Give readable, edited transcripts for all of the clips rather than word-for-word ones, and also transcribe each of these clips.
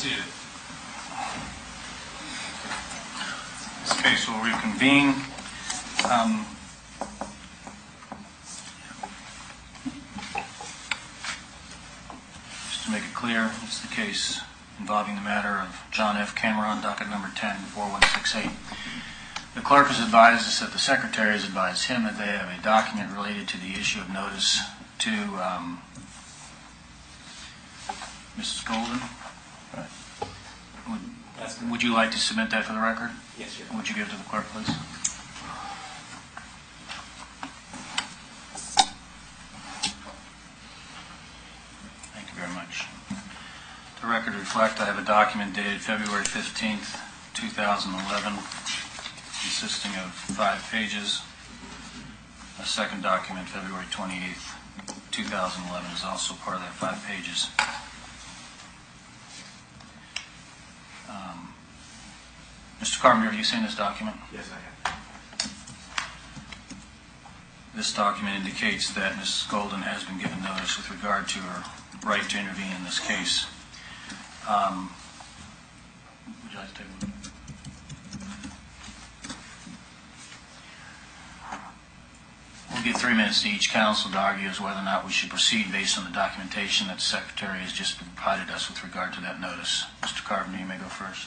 seated. This case will reconvene. Just to make it clear, it's the case involving the matter of John F. Cameron, docket number 10-4168. The clerk has advised us that the secretary has advised him that they have a document related to the issue of notice to Mrs. Golden. Would you like to submit that for the record? Yes, sir. Would you give it to the clerk, please? Thank you very much. The record reflect I have a document dated February 15th, 2011, consisting of 5 pages. A second document, February 28th, 2011, is also part of that 5 pages. Mr. Carpenter, have you seen this document? Yes, I have. This document indicates that Mrs. Golden has been given notice with regard to her right to intervene in this case. Would you like to take a look? We'll give 3 minutes to each counsel to argue as whether or not we should proceed based on the documentation that the Secretary has just provided us with regard to that notice. Mr. Carpenter, you may go first.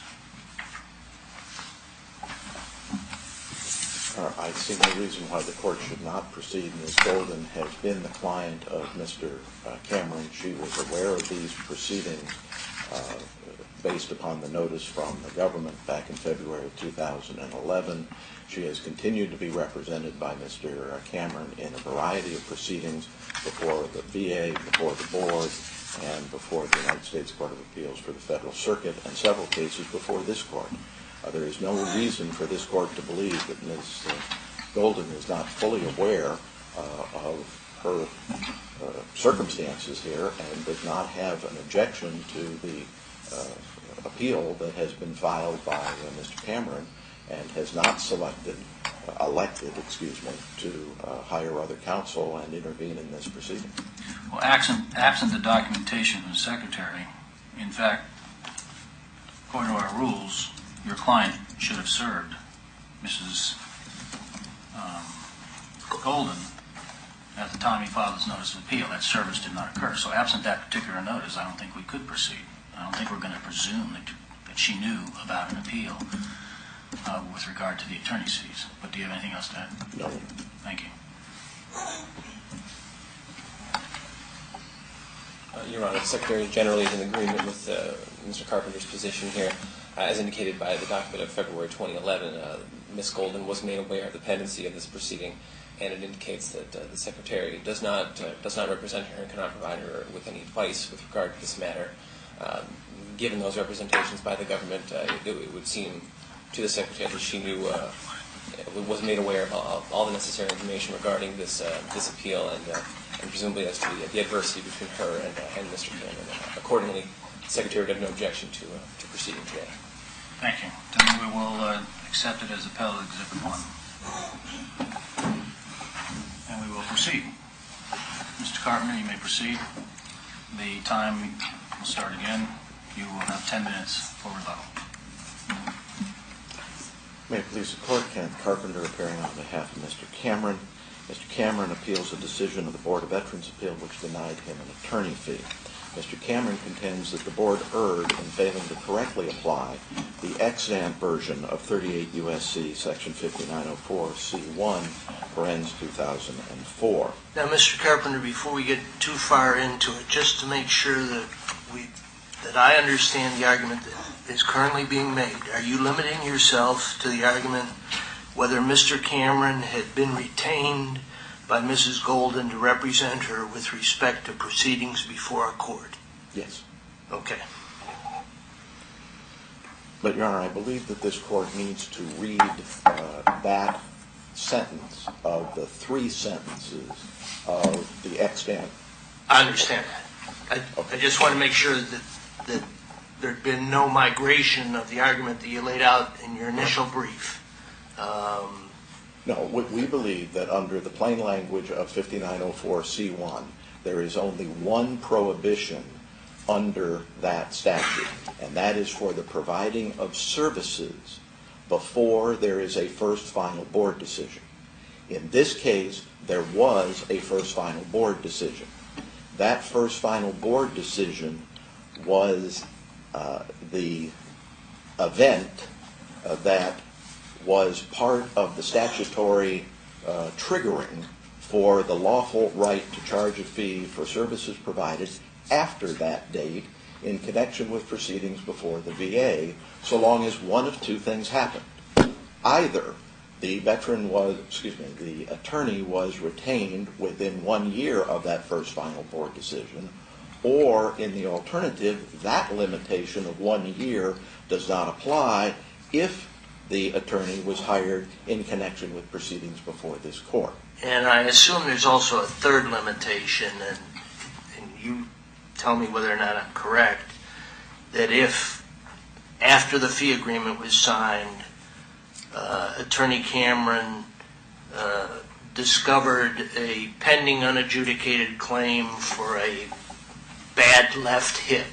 I see no reason why the court should not proceed. Ms. Golden has been the client of Mr. Cameron. She was aware of these proceedings based upon the notice from the government back in February of 2011. She has continued to be represented by Mr. Cameron in a variety of proceedings before the VA, before the board, and before the United States Court of Appeals for the Federal Circuit, and several cases before this court. There is no reason for this court to believe that Ms. Golden is not fully aware of her circumstances here and does not have an objection to the appeal that has been filed by Mr. Cameron and has not elected to hire other counsel and intervene in this proceeding. Well, absent the documentation from the Secretary, in fact, according to our rules, your client should have served Mrs. Golden at the time he filed his notice of appeal. That service did not occur. So absent that particular notice, I don't think we could proceed. I don't think we're going to presume that she knew about an appeal with regard to the attorney's fees. But do you have anything else to add? No. Thank you. Your Honor, the Secretary generally is in agreement with Mr. Carpenter's position here. As indicated by the document of February 2011, Ms. Golden was made aware of the pendency of this proceeding, and it indicates that the Secretary does not represent her and cannot provide her with any advice with regard to this matter. Given those representations by the government, it would seem to the Secretary that she knew, was made aware of all the necessary information regarding this appeal and presumably as to the adversity between her and Mr. Cameron. Accordingly, the Secretary would have no objection to proceeding today. Thank you. Then we will accept it as Appellate Exhibit 1. And we will proceed. Mr. Carpenter, you may proceed. The time will start again. You will have 10 minutes for rebuttal. May it please the Court, Kenneth Carpenter appearing on behalf of Mr. Cameron. Mr. Cameron appeals a decision of the Board of Veterans' Appeal which denied him an attorney fee. Mr. Cameron contends that the Board erred in failing to correctly apply the extant version of 38 U.S.C. Section 5904C1 for ends 2004. Now, Mr. Carpenter, before we get too far into it, just to make sure that I understand the argument that is currently being made, are you limiting yourself to the argument whether Mr. Cameron had been retained by Mrs. Golden to represent her with respect to proceedings before a court? Yes. Okay. But, Your Honor, I believe that this Court needs to read that sentence of the 3 sentences of the extant. I understand that. I just want to make sure that there had been no migration of the argument that you laid out in your initial brief. No, we believe that under the plain language of 5904C1, there is only one prohibition under that statute, and that is for the providing of services before there is a first final board decision. In this case, there was a first final board decision. That first final board decision was the event that was part of the statutory triggering for the lawful right to charge a fee for services provided after that date in connection with proceedings before the VA, so long as one of two things happened. Either the attorney was retained within 1 year of that first final board decision, or in the alternative, that limitation of 1 year does not apply if the attorney was hired in connection with proceedings before this court. And I assume there's also a third limitation, and you tell me whether or not I'm correct, that if after the fee agreement was signed, Attorney Cameron discovered a pending unadjudicated claim for a bad left hip,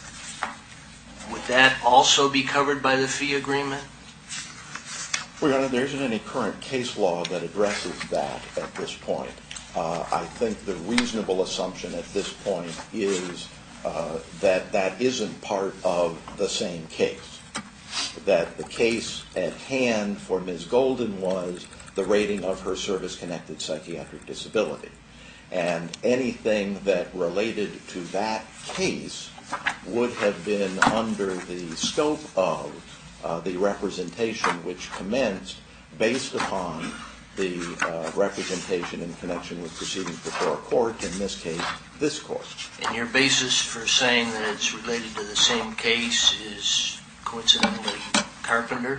would that also be covered by the fee agreement? Well, Your Honor, there isn't any current case law that addresses that at this point. I think the reasonable assumption at this point is that that isn't part of the same case. That the case at hand for Ms. Golden was the rating of her service-connected psychiatric disability. And anything that related to that case would have been under the scope of the representation which commenced based upon the representation in connection with proceedings before a court, in this case, this court. And your basis for saying that it's related to the same case is coincidentally Carpenter?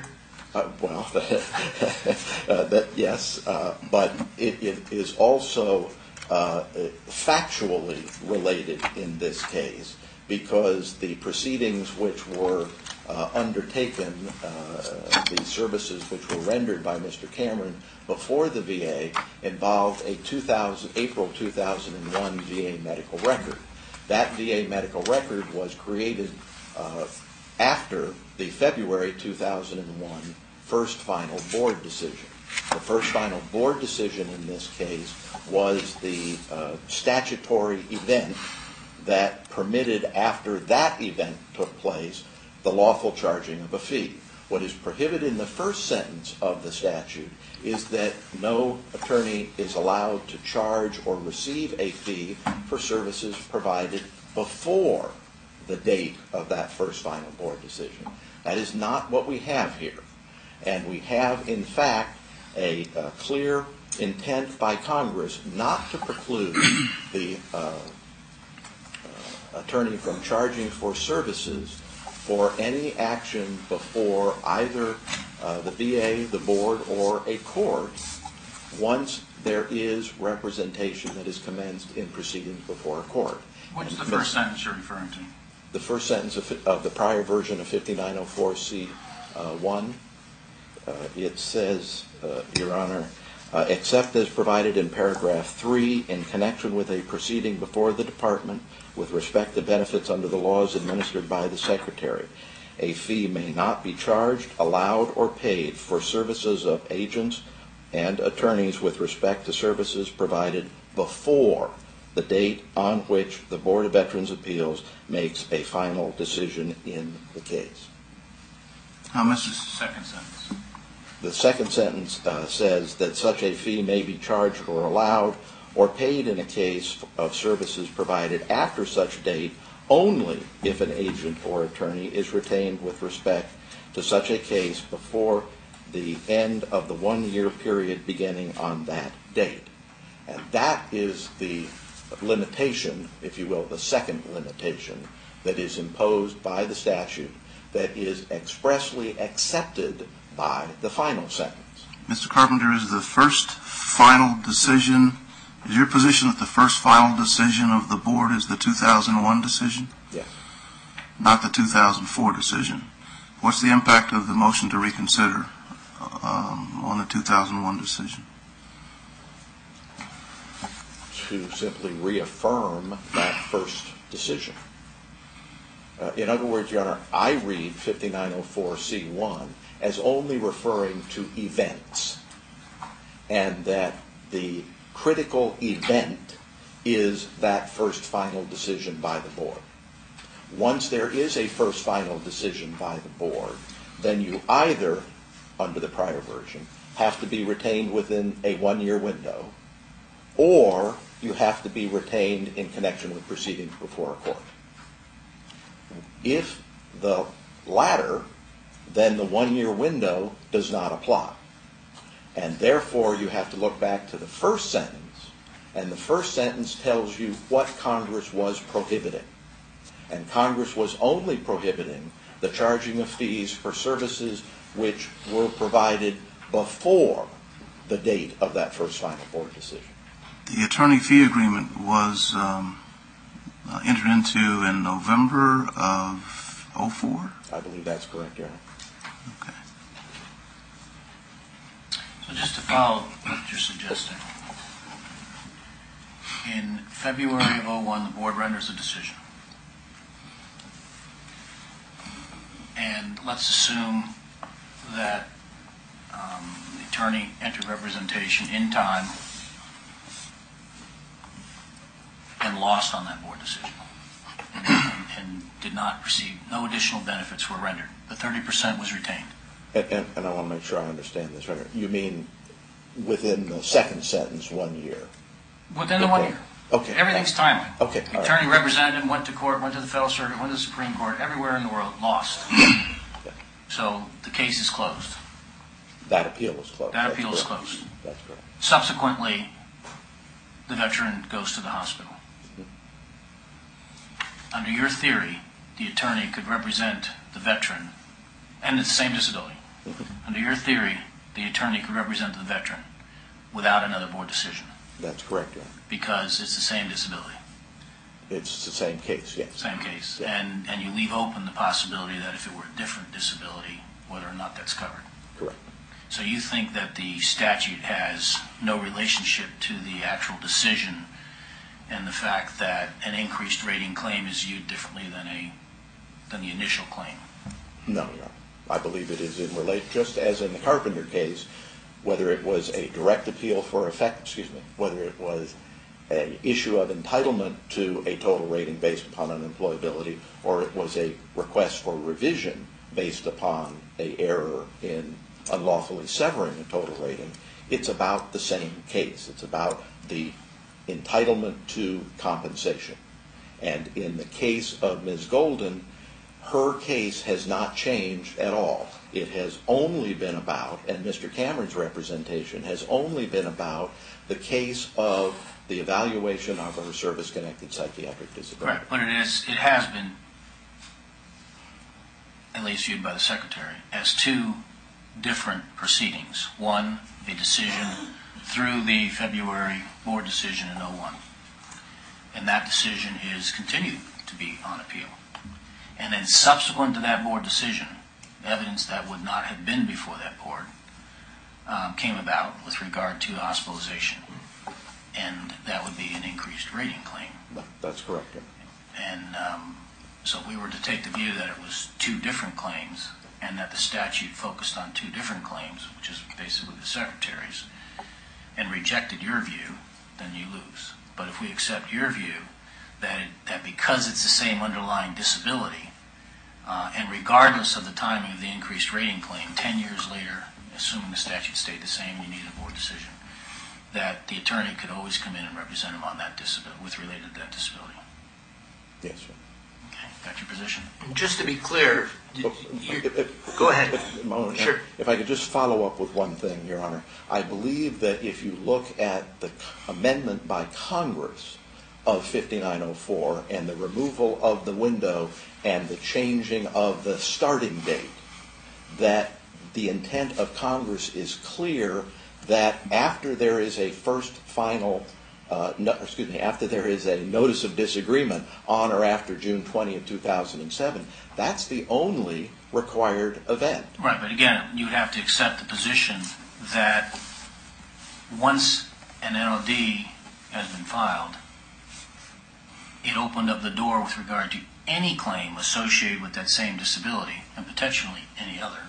Yes, but it is also factually related in this case because the proceedings which were undertaken, the services which were rendered by Mr. Cameron before the VA involved a April 2001 VA medical record. That VA medical record was created after the February 2001 first final board decision. The first final board decision in this case was the statutory event that permitted, after that event took place, the lawful charging of a fee. What is prohibited in the first sentence of the statute is that no attorney is allowed to charge or receive a fee for services provided before the date of that first final board decision. That is not what we have here. And we have, in fact, a clear intent by Congress not to preclude the attorney from charging for services for any action before either the VA, the board, or a court once there is representation that is commenced in proceedings before a court. What's the first sentence you're referring to? The first sentence of the prior version of 5904C1, it says, Your Honor, except as provided in paragraph 3 in connection with a proceeding before the department with respect to benefits under the laws administered by the Secretary, a fee may not be charged, allowed, or paid for services of agents and attorneys with respect to services provided before the date on which the Board of Veterans' Appeals makes a final decision in the case. How much is the second sentence? The second sentence says that such a fee may be charged or allowed or paid in a case of services provided after such date only if an agent or attorney is retained with respect to such a case before the end of the 1 year period beginning on that date. And that is the limitation, if you will, the second limitation that is imposed by the statute that is expressly accepted by the final sentence. Mr. Carpenter, is the first final decision, is your position that the first final decision of the board is the 2001 decision? Yes. Not the 2004 decision. What's the impact of the motion to reconsider on the 2001 decision? To simply reaffirm that first decision. In other words, Your Honor, I read 5904C1 as only referring to events, and that the critical event is that first final decision by the board. Once there is a first final decision by the board, then you either, under the prior version, have to be retained within a 1-year window, or you have to be retained in connection with proceedings before a court. If the latter, then the 1-year window does not apply. And therefore, you have to look back to the first sentence, and the first sentence tells you what Congress was prohibiting. And Congress was only prohibiting the charging of fees for services which were provided before the date of that first final board decision. The attorney fee agreement was entered into in November of '04? I believe that's correct, Your Honor. Okay. So just to follow what you're suggesting, in February of '01, the board renders a decision. And let's assume that the attorney entered representation in time and lost on that board decision and did not receive, no additional benefits were rendered. The 30% was retained. And I want to make sure I understand this right. You mean within the second sentence, 1 year? Within the 1 year. Okay. Everything's timely. Okay. The attorney represented him, went to court, went to the Federal Circuit, went to the Supreme Court, everywhere in the world, lost. So the case is closed. That appeal is closed. That appeal is closed. That's correct. Subsequently, the veteran goes to the hospital. Under your theory, the attorney could represent the veteran, and it's the same disability. Under your theory, the attorney could represent the veteran without another board decision That's correct, Your Honor. because it's the same disability, It's the same case, yes. same case. Yeah. And you leave open the possibility that if it were a different disability, whether or not that's covered. Correct. So you think that the statute has no relationship to the actual decision and the fact that an increased rating claim is viewed differently than the initial claim? No, Your Honor. I believe it is in relation, just as in the Carpenter case, whether it was a direct appeal for whether it was an issue of entitlement to a total rating based upon unemployability, or it was a request for revision based upon an error in unlawfully severing a total rating, it's about the same case. It's about the entitlement to compensation. And in the case of Ms. Golden, her case has not changed at all. It has only been about, and Mr. Cameron's representation has only been about, the case of the evaluation of her service-connected psychiatric disability. Correct, but it has been, at least viewed by the Secretary, as two different proceedings. One, a decision through the February board decision in '01. And that decision is continued to be on appeal. And then subsequent to that board decision, evidence that would not have been before that board came about with regard to hospitalization. And that would be an increased rating claim. That's correct, Your Honor. And so if we were to take the view that it was two different claims and that the statute focused on two different claims, which is basically the Secretary's, and rejected your view, then you lose. But if we accept your view that because it's the same underlying disability, and regardless of the timing of the increased rating claim, 10 years later, assuming the statute stayed the same, you need a board decision, that the attorney could always come in and represent him on that disability, with related to that disability. Yes, sir. Okay, got your position? Just to be clear, go ahead. Sure. If I could just follow up with one thing, Your Honor. I believe that if you look at the amendment by Congress of 5904 and the removal of the window and the changing of the starting date, that the intent of Congress is clear that after there is a first final after there is a notice of disagreement on or after June 20th, 2007, that's the only required event. Right, but again, you would have to accept the position that once an NOD has been filed, it opened up the door with regard to any claim associated with that same disability, and potentially any other,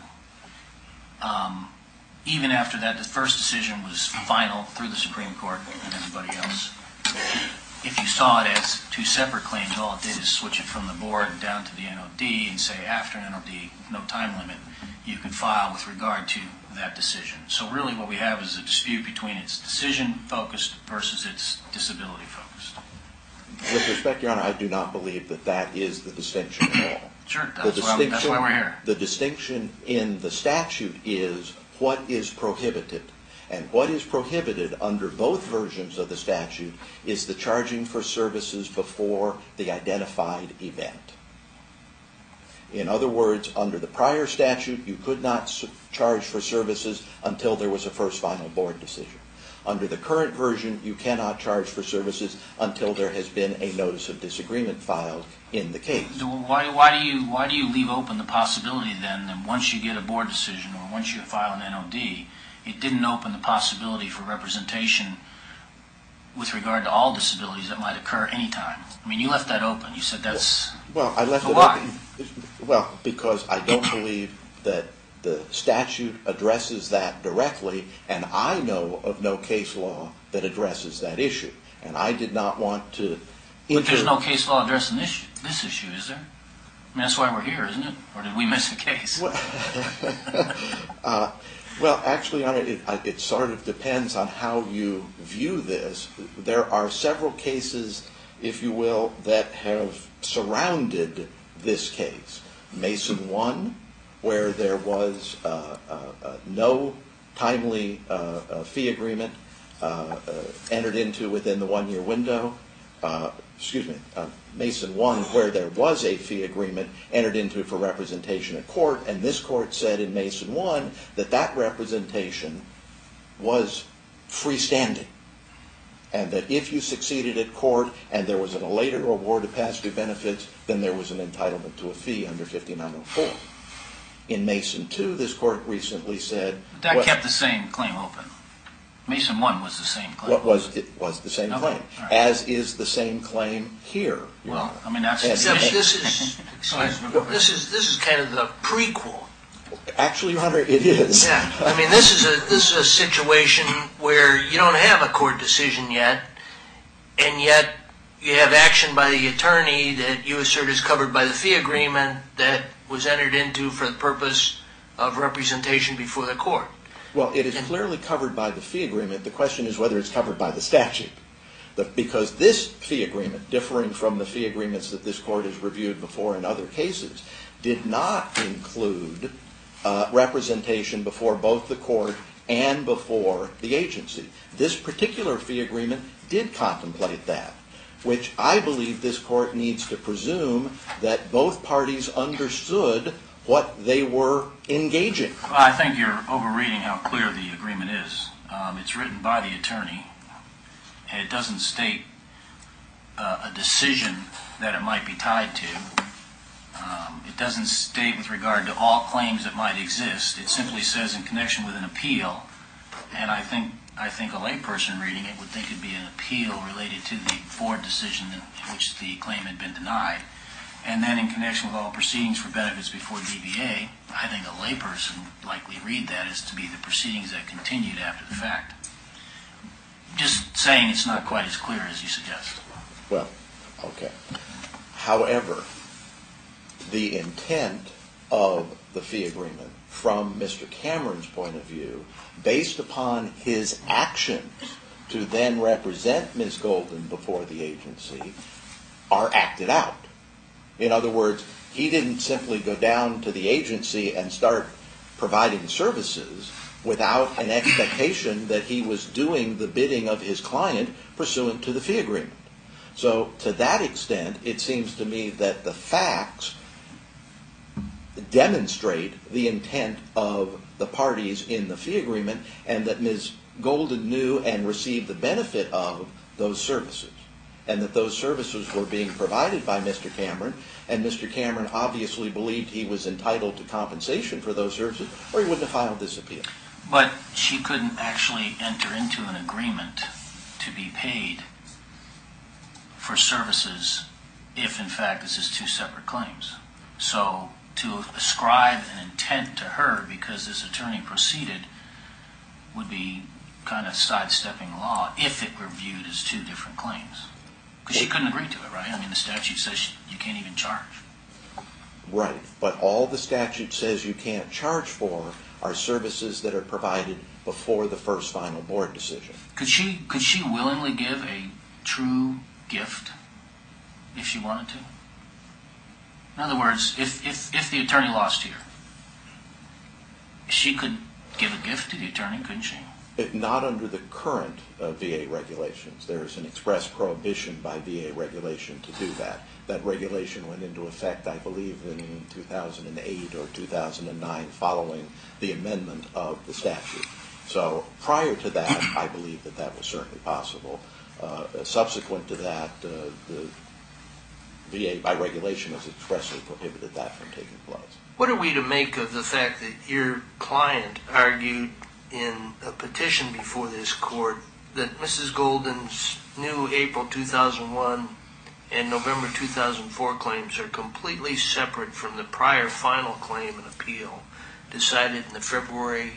even after that the first decision was final through the Supreme Court and everybody else, if you saw it as two separate claims, all it did is switch it from the board down to the NOD and say after NOD, no time limit, you could file with regard to that decision. So really what we have is a dispute between its decision-focused versus its disability-focused. With respect, Your Honor, I do not believe that that is the distinction at all. Sure, that's why we're here. The distinction in the statute is what is prohibited. And what is prohibited under both versions of the statute is the charging for services before the identified event. In other words, under the prior statute, you could not charge for services until there was a first final board decision. Under the current version, you cannot charge for services until there has been a notice of disagreement filed in the case. So why do you leave open the possibility then that once you get a board decision or once you file an NOD, it didn't open the possibility for representation with regard to all disabilities that might occur anytime? I mean, you left that open. You said that's... Well, I left So it why? open. Well, because I don't believe that the statute addresses that directly, and I know of no case law that addresses that issue. And I did not want to... But there's no case law addressing this issue, is there? I mean, that's why we're here, isn't it? Or did we miss a case? Well, actually, Your Honor, it sort of depends on how you view this. There are several cases, if you will, that have surrounded this case. Mason 1, where there was no timely fee agreement entered into within the one-year window. Mason 1, where there was a fee agreement entered into for representation at court, and this court said in Mason 1 that that representation was freestanding, and that if you succeeded at court and there was a later award of past due benefits, then there was an entitlement to a fee under 5904. In Mason 2, this court recently said... But that kept the same claim open. Mason 1 was the same claim. It was the same claim, right. as is the same claim here. Well, I mean, that's... Except this is kind of the prequel. Actually, Your Honor, it is. Yeah, I mean, this is a situation where you don't have a court decision yet, and yet you have action by the attorney that you assert is covered by the fee agreement that was entered into for the purpose of representation before the court. Well, it is clearly covered by the fee agreement. The question is whether it's covered by the statute. Because this fee agreement, differing from the fee agreements that this court has reviewed before in other cases, did not include representation before both the court and before the agency. This particular fee agreement did contemplate that, which I believe this court needs to presume that both parties understood what they were engaging. Well, I think you're overreading how clear the agreement is. It's written by the attorney, and it doesn't state a decision that it might be tied to. It doesn't state with regard to all claims that might exist. It simply says in connection with an appeal, and I think a layperson reading it would think it'd be an appeal related to the board decision in which the claim had been denied. And then in connection with all proceedings for benefits before DBA, I think a layperson would likely read that as to be the proceedings that continued after the fact. Just saying it's not quite as clear as you suggest. Well, okay. However, the intent of the fee agreement from Mr. Cameron's point of view, based upon his actions to then represent Ms. Golden before the agency, are acted out. In other words, he didn't simply go down to the agency and start providing services without an expectation that he was doing the bidding of his client pursuant to the fee agreement. So to that extent, it seems to me that the facts demonstrate the intent of the parties in the fee agreement and that Ms. Golden knew and received the benefit of those services, and that those services were being provided by Mr. Cameron, and Mr. Cameron obviously believed he was entitled to compensation for those services, or he wouldn't have filed this appeal. But she couldn't actually enter into an agreement to be paid for services if in fact this is two separate claims. So to ascribe an intent to her because this attorney proceeded would be kind of sidestepping law if it were viewed as two different claims. Because she couldn't agree to it, right? I mean, the statute says you can't even charge. Right, but all the statute says you can't charge for are services that are provided before the first final board decision. Could she willingly give a true gift if she wanted to? In other words, if the attorney lost here, she could give a gift to the attorney, couldn't she? Not under the current VA regulations. There is an express prohibition by VA regulation to do that. That regulation went into effect, I believe, in 2008 or 2009, following the amendment of the statute. So prior to that, I believe that that was certainly possible. Subsequent to that, the VA, by regulation, has expressly prohibited that from taking place. What are we to make of the fact that your client argued in a petition before this court that Mrs. Golden's new April 2001 and November 2004 claims are completely separate from the prior final claim and appeal decided in the February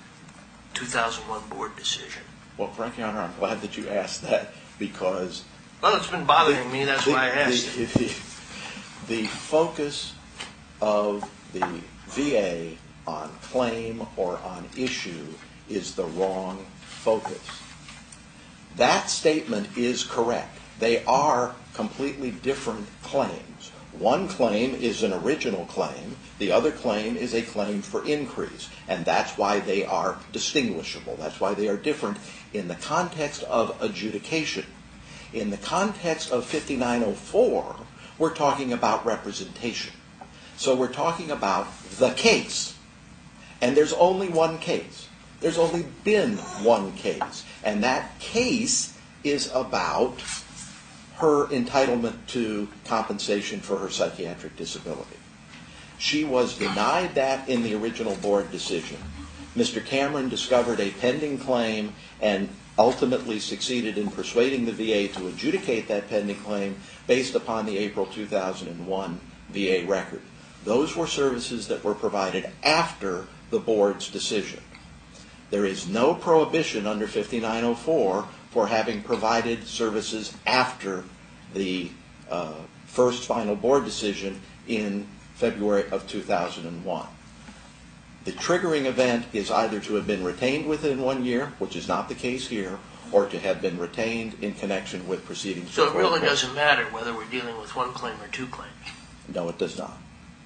2001 board decision? Well, frankly, Your Honor, I'm glad that you asked that because... Well, it's been bothering me, that's why I asked it. The focus of the VA on claim or on issue is the wrong focus. That statement is correct. They are completely different claims. One claim is an original claim. The other claim is a claim for increase. And that's why they are distinguishable. That's why they are different in the context of adjudication. In the context of 5904, we're talking about representation. So we're talking about the case. And there's only one case. There's only been one case. And that case is about her entitlement to compensation for her psychiatric disability. She was denied that in the original board decision. Mr. Cameron discovered a pending claim and ultimately succeeded in persuading the VA to adjudicate that pending claim based upon the April 2001 VA record. Those were services that were provided after the board's decision. There is no prohibition under 5904 for having provided services after the first final board decision in February of 2001. The triggering event is either to have been retained within 1 year, which is not the case here, or to have been retained in connection with proceedings. So it really doesn't matter whether we're dealing with one claim or two claims? No, it does not.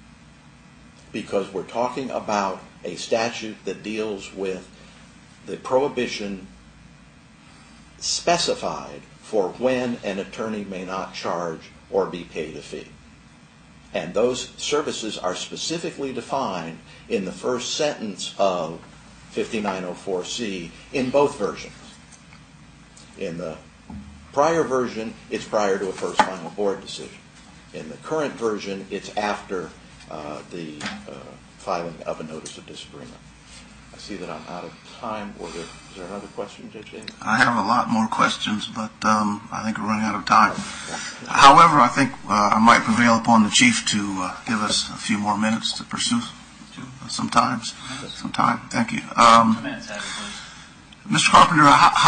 Because we're talking about a statute that deals with the prohibition specified for when an attorney may not charge or be paid a fee. And those services are specifically defined in the first sentence of 5904C in both versions. In the prior version, it's prior to a first final board decision. In the current version, it's after the filing of a notice of disagreement. I see that I'm out of time. Is there another question, Judge Davis? I have a lot more questions, but I think we're running out of time. However, I think I might prevail upon the Chief to give us a few more minutes to pursue some time. Thank you. Mr. Carpenter,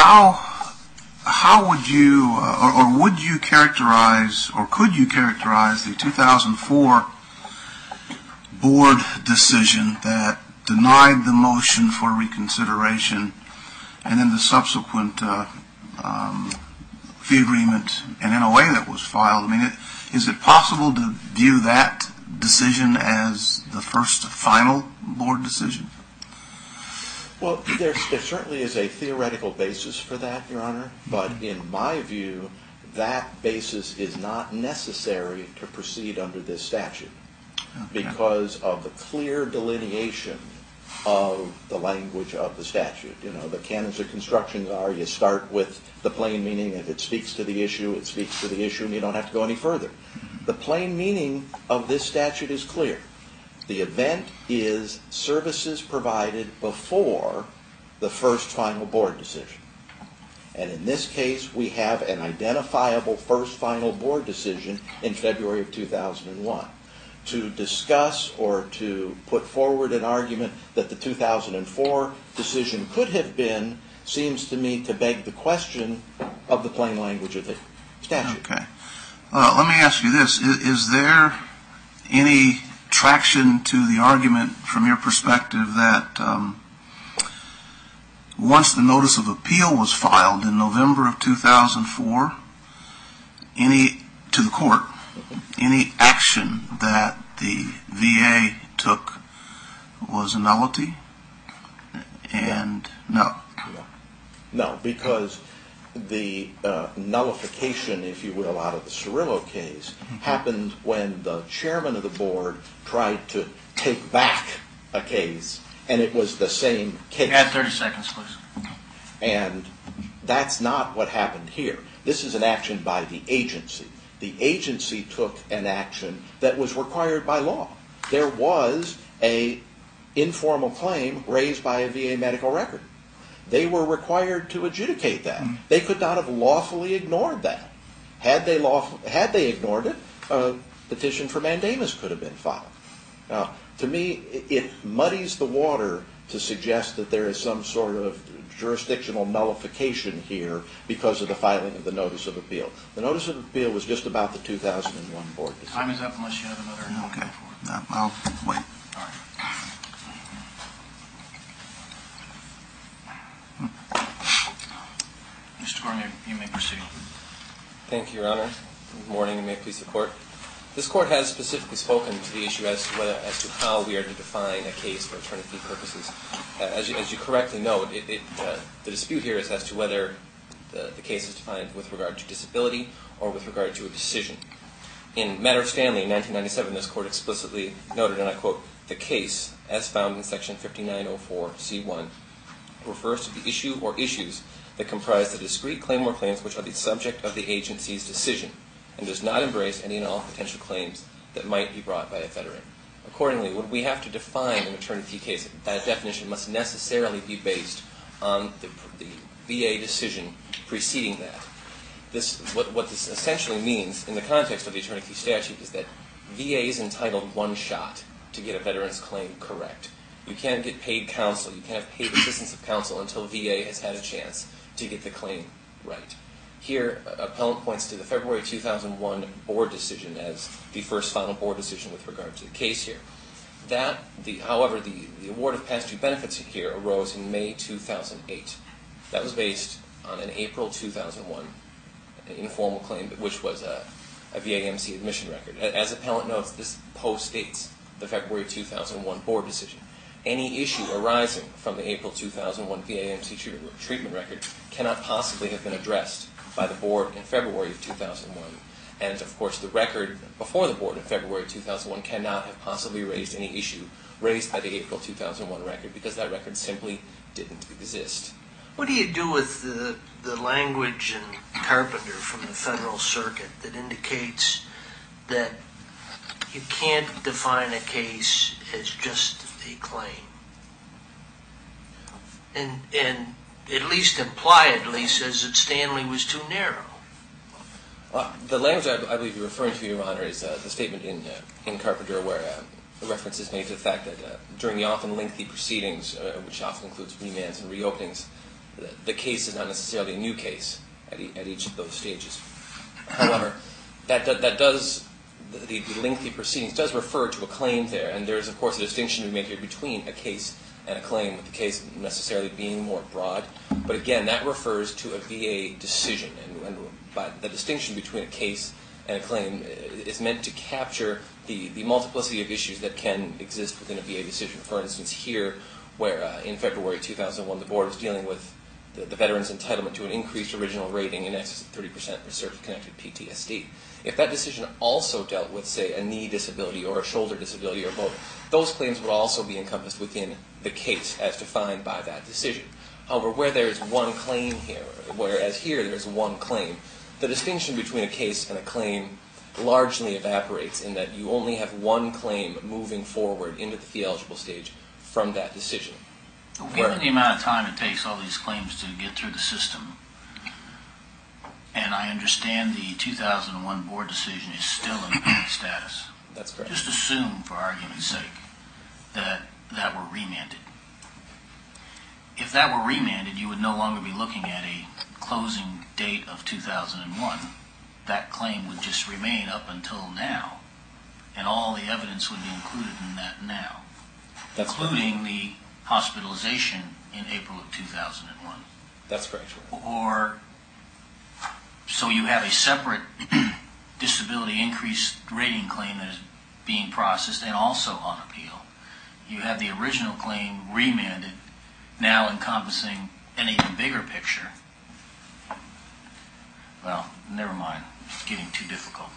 how would you, or would you characterize, or could you characterize the 2004 board decision that denied the motion for reconsideration and then the subsequent fee agreement and NOA that was filed? I mean, is it possible to view that decision as the first final board decision? Well, there certainly is a theoretical basis for that, Your Honor, but in my view, that basis is not necessary to proceed under this statute because of the clear delineation of the language of the statute. You know, the canons of construction are you start with the plain meaning. If it speaks to the issue, it speaks to the issue, and you don't have to go any further. The plain meaning of this statute is clear. The event is services provided before the first final board decision. And in this case, we have an identifiable first final board decision in February of 2001. To discuss or to put forward an argument that the 2004 decision could have been seems to me to beg the question of the plain language of the statute. Okay. Let me ask you this. Is there any traction to the argument from your perspective that once the notice of appeal was filed in November of 2004, to the court, any action that the VA took was a nullity? And no. No, because the nullification, if you will, out of the Cirillo case happened when the chairman of the board tried to take back a case, and it was the same case. Add 30 seconds, please. And that's not what happened here. This is an action by the agency. The agency took an action that was required by law. There was an informal claim raised by a VA medical record. They were required to adjudicate that. They could not have lawfully ignored that. Had they ignored it, a petition for mandamus could have been filed. Now, to me, it muddies the water to suggest that there is some sort of jurisdictional nullification here because of the filing of the notice of appeal. The notice of appeal was just about the 2001 board decision. Time is up unless you have another. Okay. I'll wait. All right. Mr. Gordon, you may proceed. Thank you, Your Honor. Good morning, and may it please the Court. This Court has specifically spoken to the issue as to how we are to define a case for attorney fee purposes. As you correctly note, the dispute here is as to whether the case is defined with regard to disability or with regard to a decision. In matter of Stanley in 1997, this Court explicitly noted, and I quote, "The case, as found in Section 5904C1, refers to the issue or issues that comprise the discrete claim or claims which are the subject of the agency's decision, and does not embrace any and all potential claims that might be brought by a veteran." Accordingly, when we have to define an attorney fee case, that definition must necessarily be based on the VA decision preceding that. What this essentially means in the context of the attorney fee statute is that VA is entitled one shot to get a veteran's claim correct. You can't get paid counsel, you can't have paid assistance of counsel until VA has had a chance to get the claim right. Here, appellant points to the February 2001 board decision as the first final board decision with regard to the case here. However, the award of past due benefits here arose in May 2008. That was based on an April 2001 informal claim, which was a VAMC admission record. As appellant notes, this postdates the February 2001 board decision. Any issue arising from the April 2001 VAMC treatment record cannot possibly have been addressed by the board in February of 2001. And, of course, the record before the board in February 2001 cannot have possibly raised any issue raised by the April 2001 record because that record simply didn't exist. What do you do with the language in Carpenter from the Federal Circuit that indicates that you can't define a case as just a claim? And at least impliedly says that Stanley was too narrow. The language I believe you're referring to, Your Honor, is the statement in Carpenter where a reference is made to the fact that during the often lengthy proceedings, which often includes remands and reopenings, the case is not necessarily a new case at each of those stages. However, the lengthy proceedings does refer to a claim there, and there is, of course, a distinction to be made here between a case and a claim, with the case necessarily being more broad. But again, that refers to a VA decision, and by the distinction between a case and a claim is meant to capture the multiplicity of issues that can exist within a VA decision. For instance, here, where in February 2001 the board was dealing with the veteran's entitlement to an increased original rating in excess of 30% for service-connected PTSD. If that decision also dealt with, say, a knee disability or a shoulder disability or both, those claims would also be encompassed within the case as defined by that decision. However, where there is one claim here, whereas here there is one claim, the distinction between a case and a claim largely evaporates in that you only have one claim moving forward into the fee-eligible stage from that decision. Given the amount of time it takes all these claims to get through the system, And I understand the 2001 board decision is still in pending status. That's correct. Just assume, for argument's sake, that that were remanded. If that were remanded, you would no longer be looking at a closing date of 2001. That claim would just remain up until now, and all the evidence would be included in that now, That's including the hospitalization in April of 2001. That's correct. Or, so you have a separate disability increased rating claim that is being processed and also on appeal. You have the original claim remanded, now encompassing an even bigger picture. Well, never mind. It's getting too difficult.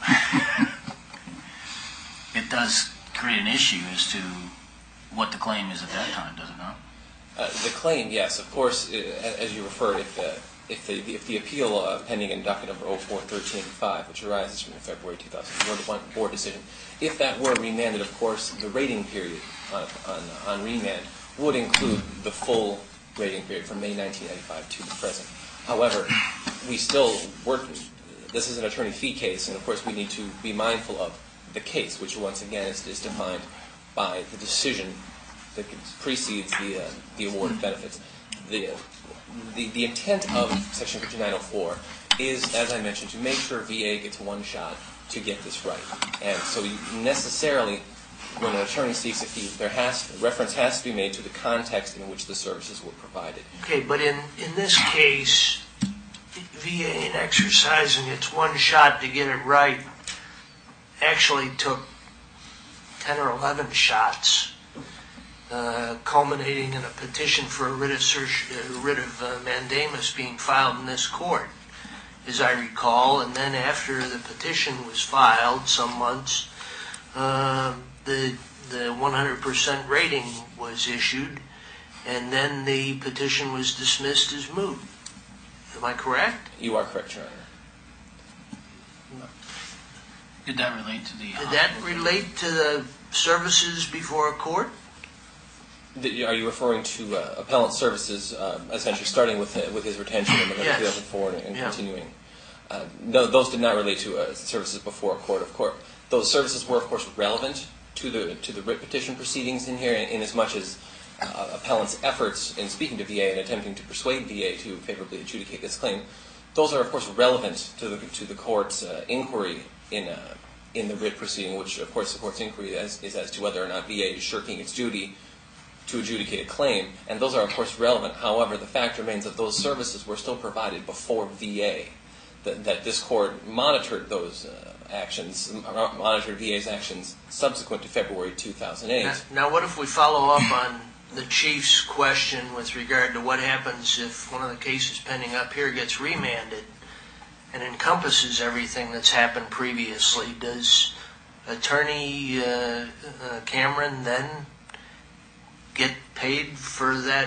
It does create an issue as to what the claim is at that time, does it not? The claim, yes, of course, as you referred, if the appeal pending in docket number 04-13-5, which arises from the February 2001 board decision, if that were remanded, of course, the rating period on remand would include the full rating period from May 1995 to the present. However, we still work, this is an attorney fee case, and of course we need to be mindful of the case, which once again is defined by the decision that precedes the award of benefits. The intent of Section 5904 is, as I mentioned, to make sure VA gets one shot to get this right. And so you necessarily, when an attorney seeks a fee, reference has to be made to the context in which the services were provided. Okay, but in this case, VA, in exercising its one shot to get it right, actually took 10 or 11 shots, culminating in a petition for a writ of mandamus being filed in this court, as I recall. And then after the petition was filed, some months, the 100% rating was issued, and then the petition was dismissed as moot. Am I correct? You are correct, Your Honor. Did that relate to the... Did that relate to the services before a court? Are you referring to appellant services, essentially starting with his retention in November 2004 and continuing? No, those did not relate to services before a court. Of course, those services were, of course, relevant to the writ petition proceedings in here, in as much as appellant's efforts in speaking to VA and attempting to persuade VA to favorably adjudicate this claim. Those are, of course, relevant to the court's inquiry in the writ proceeding, which, of course, the court's inquiry is as to whether or not VA is shirking its duty to adjudicate a claim, and those are, of course, relevant. However, the fact remains that those services were still provided before VA, that this court monitored those actions, monitored VA's actions subsequent to February 2008. Now, what if we follow up on the Chief's question with regard to what happens if one of the cases pending up here gets remanded and encompasses everything that's happened previously? Does Attorney Cameron then get paid for that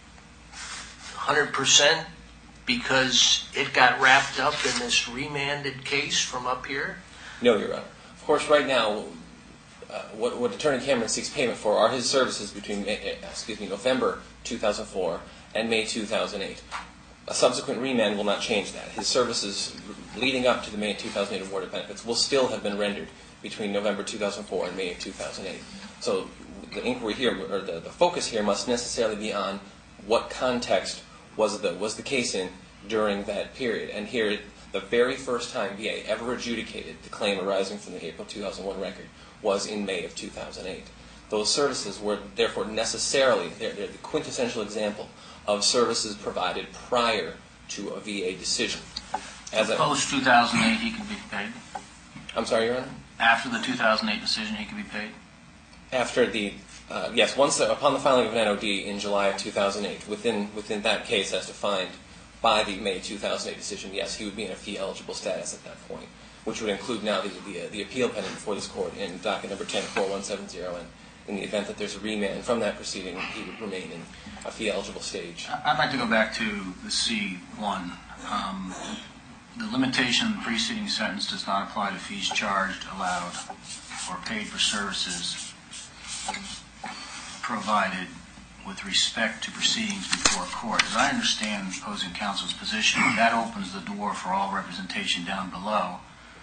100% because it got wrapped up in this remanded case from up here? No, Your Honor. Of course, right now, what Attorney Cameron seeks payment for are his services between November 2004 and May 2008. A subsequent remand will not change that. His services leading up to the May 2008 award of benefits will still have been rendered between November 2004 and May 2008. So the inquiry here, or the focus here, must necessarily be on what context was the case in during that period. And here, the very first time VA ever adjudicated the claim arising from the April 2001 record was in May of 2008. Those services were therefore necessarily, they're the quintessential example of services provided prior to a VA decision. Post-2008, he could be paid? I'm sorry, Your Honor? After the 2008 decision, he could be paid? After the, yes, upon the filing of an NOD in July of 2008, within that case as defined by the May 2008 decision, yes, he would be in a fee-eligible status at that point, which would include now the appeal pending before this court in docket number 104170, and in the event that there's a remand from that proceeding, he would remain in a fee-eligible stage. I'd like to go back to the C1. The limitation in the preceding sentence does not apply to fees charged, allowed, or paid for services provided with respect to proceedings before a court. As I understand opposing counsel's position, that opens the door for all representation down below,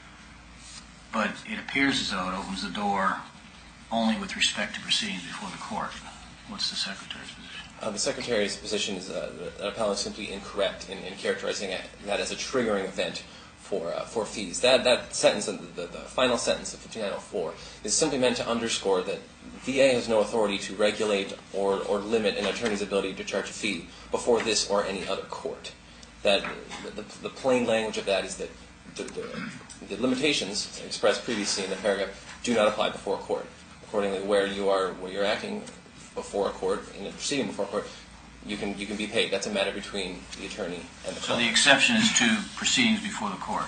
but it appears as though it opens the door only with respect to proceedings before the court. What's the Secretary's position? The Secretary's position is that appellant is simply incorrect in characterizing that as a triggering event for fees. That sentence, the final sentence of 5904, is simply meant to underscore that VA has no authority to regulate or limit an attorney's ability to charge a fee before this or any other court. That the plain language of that is that the limitations expressed previously in the paragraph do not apply before a court. Accordingly, where you're acting before a court, in a proceeding before a court, you can be paid. That's a matter between the attorney and the client. So the exception is to proceedings before the court,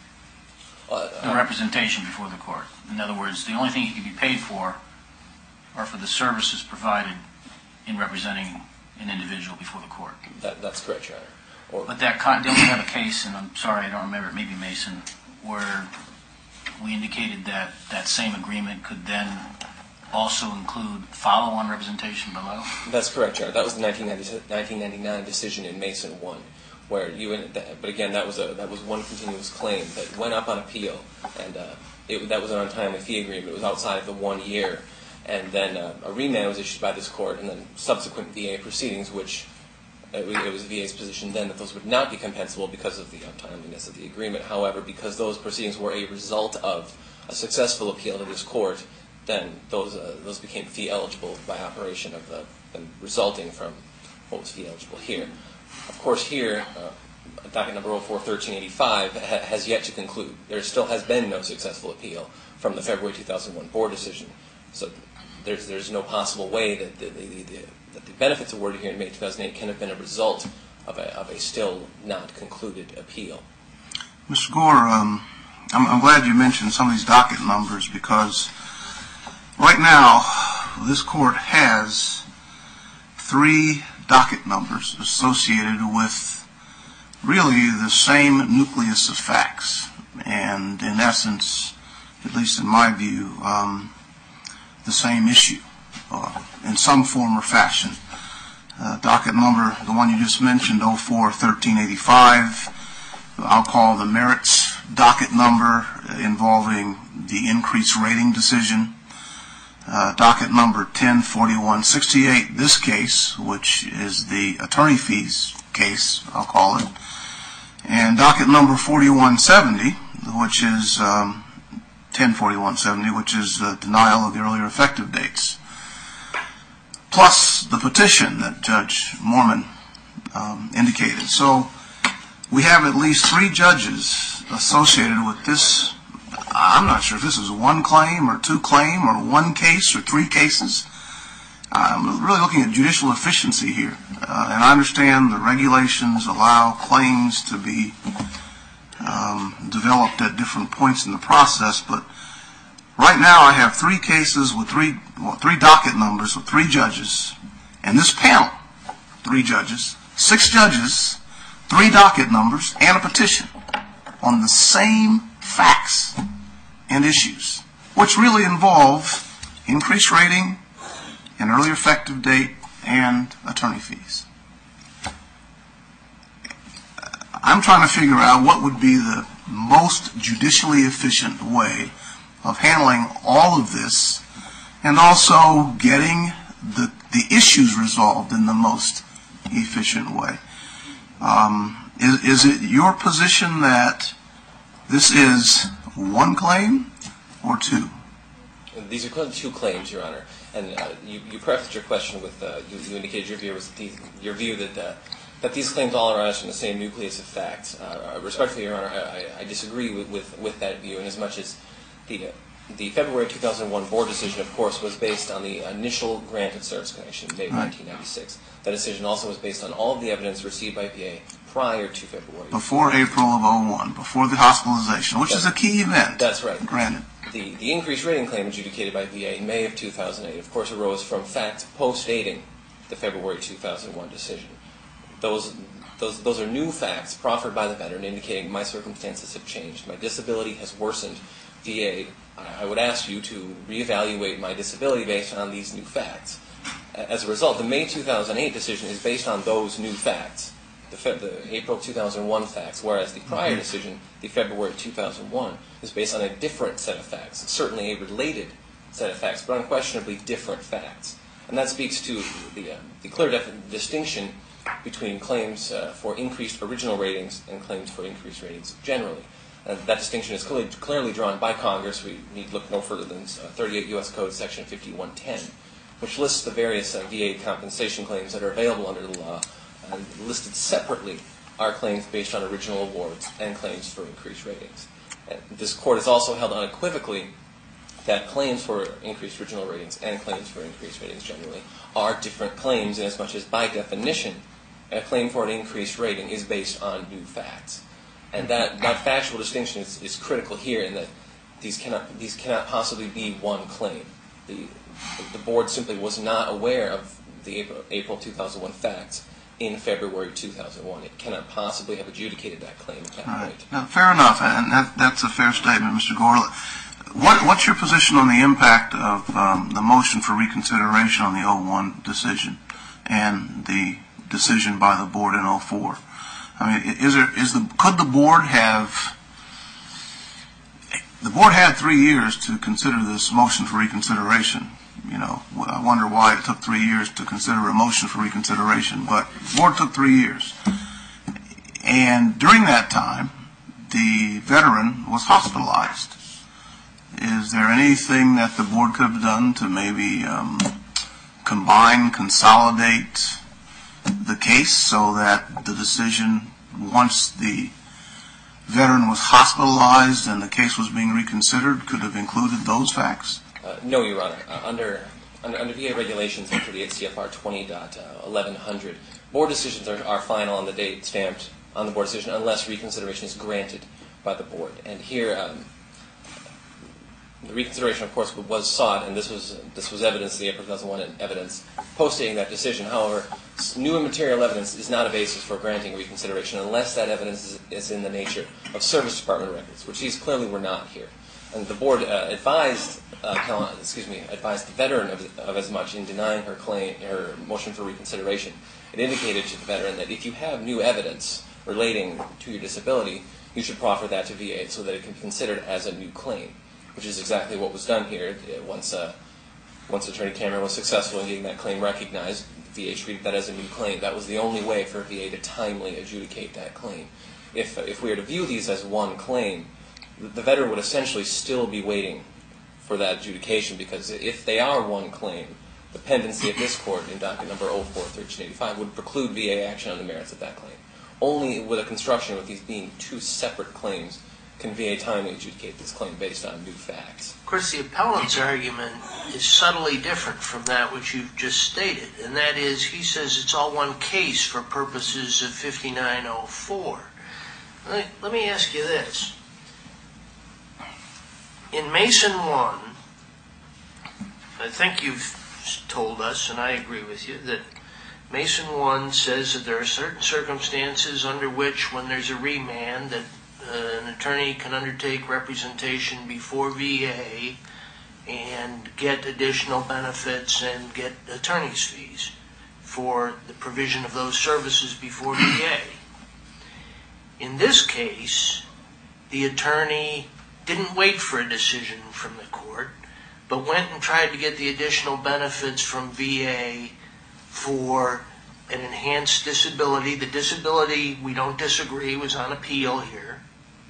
the representation before the court. In other words, the only thing he can be paid for are for the services provided in representing an individual before the court. That's correct, Your Honor. But don't we have a case, and I'm sorry, I don't remember, it may be Mason, where we indicated that that same agreement could then also include follow-on representation below? That's correct, Your Honor. That was the 1999 decision in Mason 1, where but again, that was one continuous claim that went up on appeal, and that was an untimely fee agreement. It was outside of the 1 year, and then a remand was issued by this court, and then subsequent VA proceedings, which it was VA's position then that those would not be compensable because of the untimeliness of the agreement. However, because those proceedings were a result of a successful appeal to this court, then those became fee eligible by operation of them resulting from what was fee eligible here. Of course, here, docket number 04-1385 has yet to conclude. There still has been no successful appeal from the February 2001 board decision. So there's no possible way that the benefits awarded here in May 2008 can have been a result of a still not concluded appeal. Mr. Gore, I'm glad you mentioned some of these docket numbers, because right now this court has 3 docket numbers associated with really the same nucleus of facts, and in essence, at least in my view, the same issue in some form or fashion. Docket number, the one you just mentioned, 04-1385, I'll call the merits docket number involving the increased rating decision. Docket number 10-4168, this case, which is the attorney fees case, I'll call it. And docket number 4170, which is 10-4170, which is the denial of the earlier effective dates. Plus the petition that Judge Moorman indicated. So we have at least 3 judges associated with this. I'm not sure if this is 1 claim or 2 claim or 1 case or 3 cases. I'm really looking at judicial efficiency here. And I understand the regulations allow claims to be developed at different points in the process, but right now I have 3 cases with 3 docket numbers with 3 judges, and this panel, 3 judges, 6 judges, 3 docket numbers, and a petition on the same facts and issues, which really involve increased rating, an earlier effective date, and attorney fees. I'm trying to figure out what would be the most judicially efficient way of handling all of this, and also getting the issues resolved in the most efficient way. Is it your position that this is 1 claim or 2? These are 2 claims, Your Honor. And you prefaced your question with, you indicated your view that these claims all arise from the same nucleus of facts. Respectfully, Your Honor, I disagree with that view, in as much as the February 2001 board decision, of course, was based on the initial grant of service connection in May of 1996. That decision also was based on all of the evidence received by VA prior to February. Before April of 2001, before the hospitalization, which is a key event. That's right. Granted. The increased rating claim adjudicated by VA in May of 2008, of course, arose from facts post-dating the February 2001 decision. Those are new facts proffered by the veteran indicating my circumstances have changed. My disability has worsened. VA, I would ask you to reevaluate my disability based on these new facts. As a result, the May 2008 decision is based on those new facts, the April 2001 facts, whereas the prior decision, the February 2001, is based on a different set of facts, certainly a related set of facts, but unquestionably different facts. And that speaks to the clear distinction between claims for increased original ratings and claims for increased ratings generally. That distinction is clearly drawn by Congress. We need to look no further than 38 U.S. Code Section 5110, which lists the various VA compensation claims that are available under the law. Listed separately are claims based on original awards and claims for increased ratings. This Court has also held unequivocally that claims for increased original ratings and claims for increased ratings generally are different claims, inasmuch as, by definition, a claim for an increased rating is based on new facts. And that factual distinction is critical here, in that these cannot possibly be one claim. The Board simply was not aware of the April 2001 facts in February 2001. It cannot possibly have adjudicated that claim at that point. Now, fair enough, and that's a fair statement, Mr. Gore. What's your position on the impact of the motion for reconsideration on the 01 decision and the decision by the Board in 04? I mean, could the Board have... The Board had 3 years to consider this motion for reconsideration. You know, I wonder why it took 3 years to consider a motion for reconsideration, but the Board took 3 years. And during that time, the veteran was hospitalized. Is there anything that the Board could have done to maybe consolidate the case so that the decision, once the veteran was hospitalized and the case was being reconsidered, could have included those facts? No, Your Honor. Under VA regulations and 38 CFR 20.1100, Board decisions are final on the date stamped on the Board decision unless reconsideration is granted by the Board. And here, the reconsideration, of course, was sought, and this was evidence, the April 2001 evidence, postdating that decision. However, new and material evidence is not a basis for granting reconsideration unless that evidence is in the nature of Service Department records, which these clearly were not here. And the Board advised the veteran of as much in denying her motion for reconsideration. It indicated to the veteran that if you have new evidence relating to your disability, you should proffer that to VA so that it can be considered as a new claim, which is exactly what was done here. Once Attorney Cameron was successful in getting that claim recognized, VA treated that as a new claim. That was the only way for VA to timely adjudicate that claim. If we were to view these as one claim, the veteran would essentially still be waiting for that adjudication, because if they are one claim, the pendency of this Court in docket number 04-1385 would preclude VA action on the merits of that claim. Only with a construction of these being two separate claims can VA timely adjudicate this claim based on new facts. Of course, the appellant's argument is subtly different from that which you've just stated, and that is, he says it's all one case for purposes of 5904. Let me ask you this. In Mason 1, I think you've told us, and I agree with you, that Mason 1 says that there are certain circumstances under which, when there's a remand, that an attorney can undertake representation before VA and get additional benefits and get attorney's fees for the provision of those services before VA. In this case, the attorney didn't wait for a decision from the court, but went and tried to get the additional benefits from VA for an enhanced disability. The disability, we don't disagree, was on appeal here,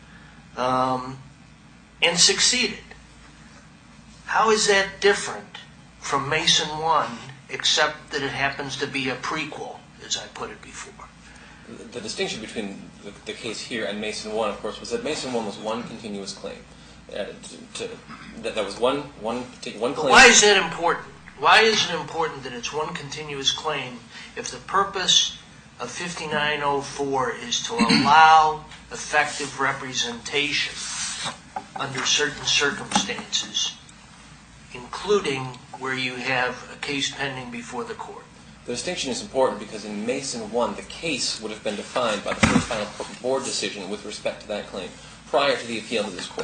and succeeded. How is that different from Mason 1, except that it happens to be a prequel, as I put it before? The distinction between the case here and Mason 1, of course, was that Mason 1 was one continuous claim. That was one claim. But why is that important? Why is it important that it's one continuous claim if the purpose of 5904 is to allow effective representation under certain circumstances, including where you have a case pending before the court? The distinction is important because in Mason 1, the case would have been defined by the first final Board decision with respect to that claim prior to the appeal to this Court.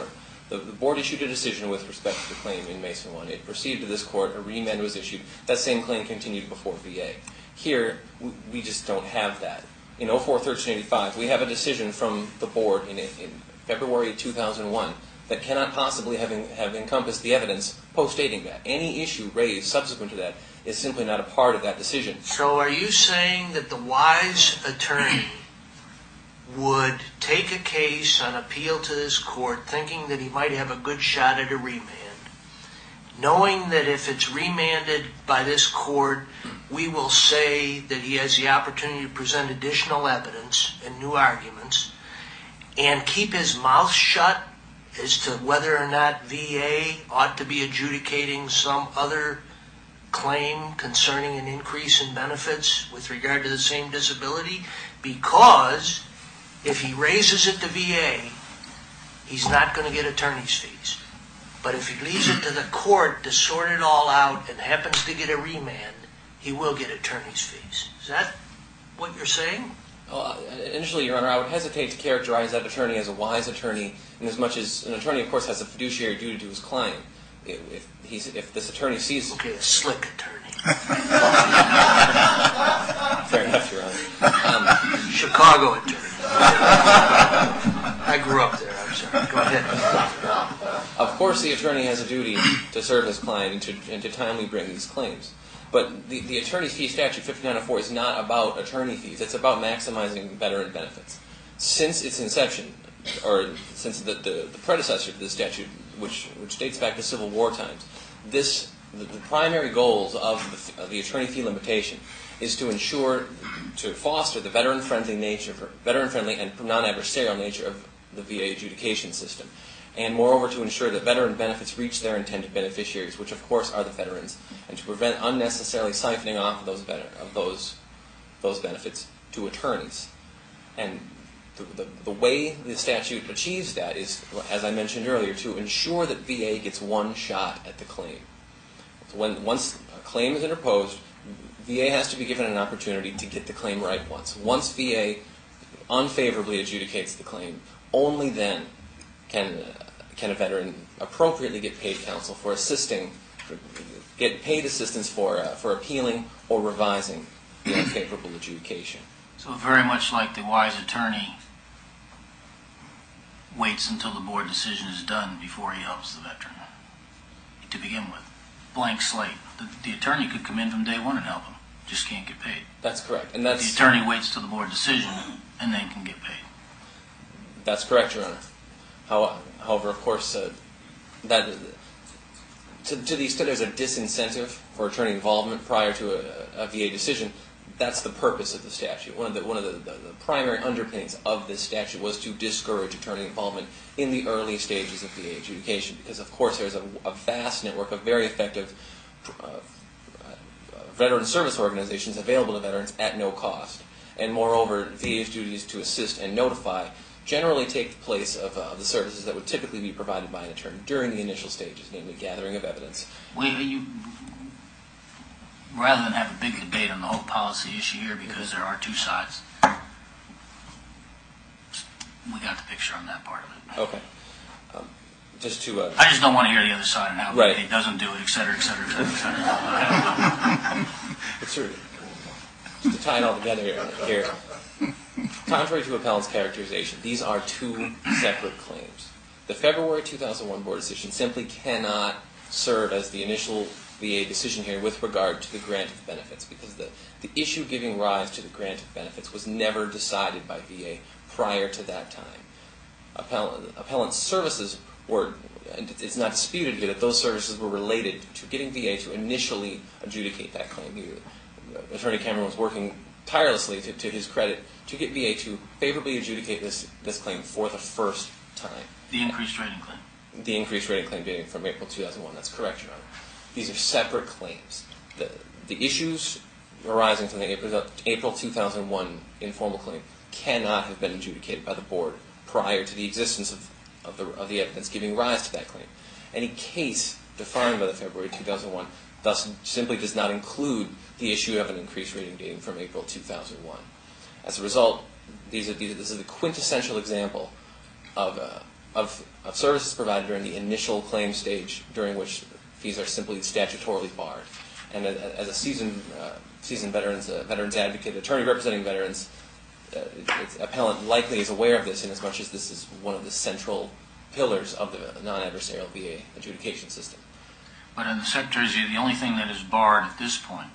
The board issued a decision with respect to the claim in Mason 1. It proceeded to this court. A remand was issued. That same claim continued before VA. Here, we just don't have that. In 04-1385, we have a decision from the board in February 2001 that cannot possibly have encompassed the evidence post-dating that. Any issue raised subsequent to that is simply not a part of that decision. So are you saying that the wise attorney would take a case on appeal to this court thinking that he might have a good shot at a remand, knowing that if it's remanded by this court, we will say that he has the opportunity to present additional evidence and new arguments, and keep his mouth shut as to whether or not VA ought to be adjudicating some other claim concerning an increase in benefits with regard to the same disability? Because if he raises it to VA, he's not going to get attorney's fees. But if he leaves it to the court to sort it all out and happens to get a remand, he will get attorney's fees. Is that what you're saying? Initially, Your Honor, I would hesitate to characterize that attorney as a wise attorney, in as much as an attorney, of course, has a fiduciary duty to his client. If this attorney sees... Okay, a slick attorney. Fair enough, Your Honor. Chicago attorney. I grew up there, I'm sorry. Go ahead. Of course, the attorney has a duty to serve his client and to timely bring these claims. But the attorney's fee statute, 5904, is not about attorney fees. It's about maximizing veteran benefits. Since its inception, or since the predecessor to this statute, which dates back to Civil War times, the primary goals of the attorney fee limitation is to foster the veteran-friendly and non-adversarial nature of the VA adjudication system, and moreover to ensure that veteran benefits reach their intended beneficiaries, which of course are the veterans, and to prevent unnecessarily siphoning off of those benefits to attorneys. And the way the statute achieves that is, as I mentioned earlier, to ensure that VA gets one shot at the claim. Once a claim is interposed, VA has to be given an opportunity to get the claim right once. Once VA unfavorably adjudicates the claim, only then can a veteran appropriately get paid counsel for get paid assistance for appealing or revising the unfavorable adjudication. So very much like the wise attorney waits until the board decision is done before he helps the veteran, to begin with. Blank slate. The attorney could come in from day one and help him, just can't get paid. That's correct. And the attorney waits till the board decision and then can get paid. That's correct, Your Honor. However, of course, to the extent there's a disincentive for attorney involvement prior to a VA decision, that's the purpose of the statute. One of the primary underpinnings of this statute was to discourage attorney involvement in the early stages of VA adjudication, because of course there's a vast network of very effective veteran service organizations available to veterans at no cost. And moreover, VA's duties to assist and notify generally take the place of the services that would typically be provided by an attorney during the initial stages, namely gathering of evidence. Rather than have a big debate on the whole policy issue here, because there are two sides, we got the picture on that part of it. Okay. I just don't want to hear the other side and how it doesn't do it, et cetera, et cetera, et cetera, et cetera. It's true. Just to tie it all together here, contrary to appellant's characterization, these are two separate claims. The February 2001 board decision simply cannot serve as the initial VA decision here with regard to the grant of benefits, because the issue giving rise to the grant of benefits was never decided by VA prior to that time. Appellant's services were, and it's not disputed here, that those services were related to getting VA to initially adjudicate that claim. Attorney Cameron was working tirelessly, to his credit, to get VA to favorably adjudicate this claim for the first time. The increased rating claim. The increased rating claim dating from April 2001. That's correct, Your Honor. These are separate claims. The issues arising from the April 2001 informal claim cannot have been adjudicated by the board prior to the existence of the evidence giving rise to that claim. Any case defined by the February 2001 thus simply does not include the issue of an increased rating dating from April 2001. As a result, this is the quintessential example of of services provided during the initial claim stage, during which fees are simply statutorily barred. And as a seasoned veterans advocate, attorney representing veterans, appellant likely is aware of this, in as much as this is one of the central pillars of the non-adversarial VA adjudication system. But in the Secretary's view, the only thing that is barred at this point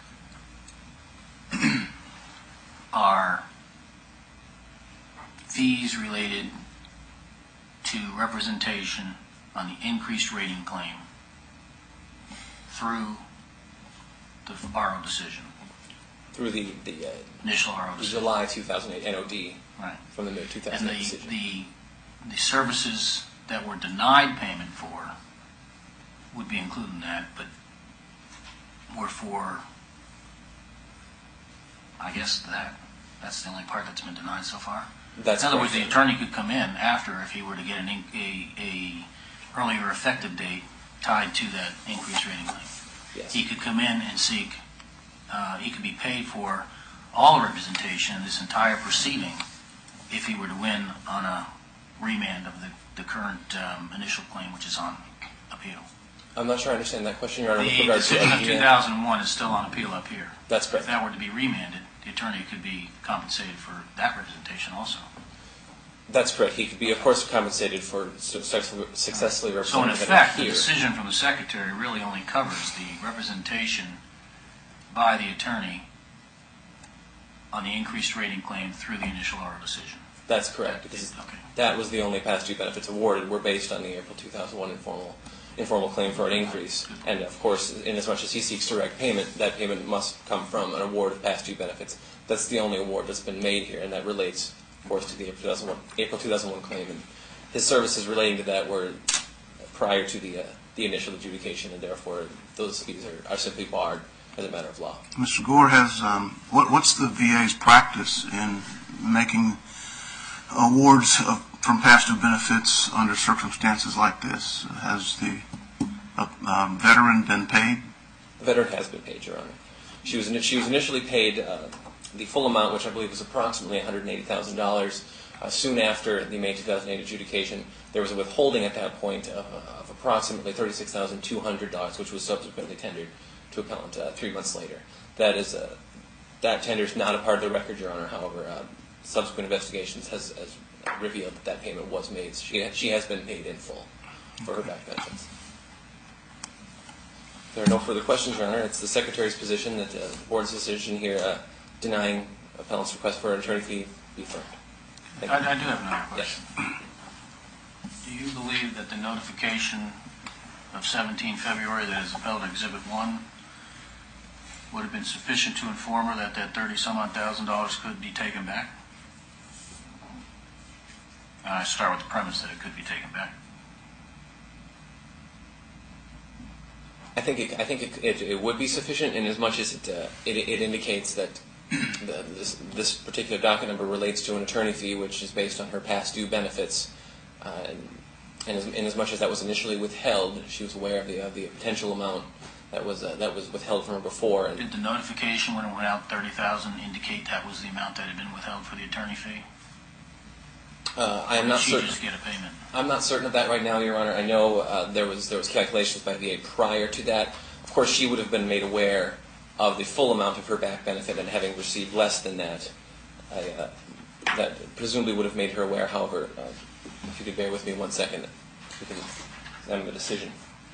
are fees related to representation on the increased rating claim through the RO decision. Through the Initial RO decision. July 2008 NOD, Right. from the mid 2008 And decision. the services that were denied payment for would be included in that, but were for, I guess that's the only part that's been denied so far. That's in other words, correct. the attorney could come in after if he were to get a earlier effective date tied to that increased rating claim. Yes. He could come in and seek, he could be paid for all the representation in this entire proceeding if he were to win on a remand of the current initial claim, which is on appeal. I'm not sure I understand that question, Your Honor. with The regard to decision of again. 2001 is still on appeal up here. That's If correct. that were to be remanded, the attorney could be compensated for that representation also. That's correct. He could be, of course, compensated for successfully So in representing effect, the here. decision from the Secretary really only covers the representation by the attorney on the increased rating claim through the initial RO decision. That's correct. Because Okay. that was the only past due benefits awarded were based on the April 2001 informal claim for an increase. And of course, in as much as he seeks direct payment, that payment must come from an award of past due benefits. That's the only award that's been made here, and that relates, of course, to the April 2001 claim. And his services relating to that were prior to the initial adjudication, and therefore those fees are simply barred as a matter of law. Mr. Gore, what's the VA's practice in making awards from past due benefits under circumstances like this? Has the veteran been paid? The veteran has been paid, Your Honor. She was initially paid the full amount, which I believe was approximately $180,000. Soon after the May 2008 adjudication, there was a withholding at that point of approximately $36,200, which was subsequently tendered to appellant 3 months later. That tender is not a part of the record, Your Honor. However, subsequent investigations has revealed that payment was made. She has been paid in full for her back benefits. If there are no further questions, Your Honor, it's the Secretary's position that the Board's decision here denying appellant's request for an attorney fee be affirmed. Thank you. I do have another Yes. question. Do you believe that the notification of 17 February that is upheld Exhibit 1 would have been sufficient to inform her that that $30-some-odd thousand could be taken back? And I start with the premise that it could be taken back. I think it would be sufficient in as much as it indicates that this particular docket number relates to an attorney fee which is based on her past due benefits, and in as much as that was initially withheld, she was aware of the potential amount that was withheld from her before. And Did the notification when it went out, $30,000, indicate that was the amount that had been withheld for the attorney fee? I am not Or did certain. she just get a payment? I'm not certain of that right now, Your Honor. I know there was calculations by VA prior to that. Of course, she would have been made aware of the full amount of her back benefit, and having received less than that, that presumably would have made her aware. However, if you could bear with me 1 second, we can examine the decision.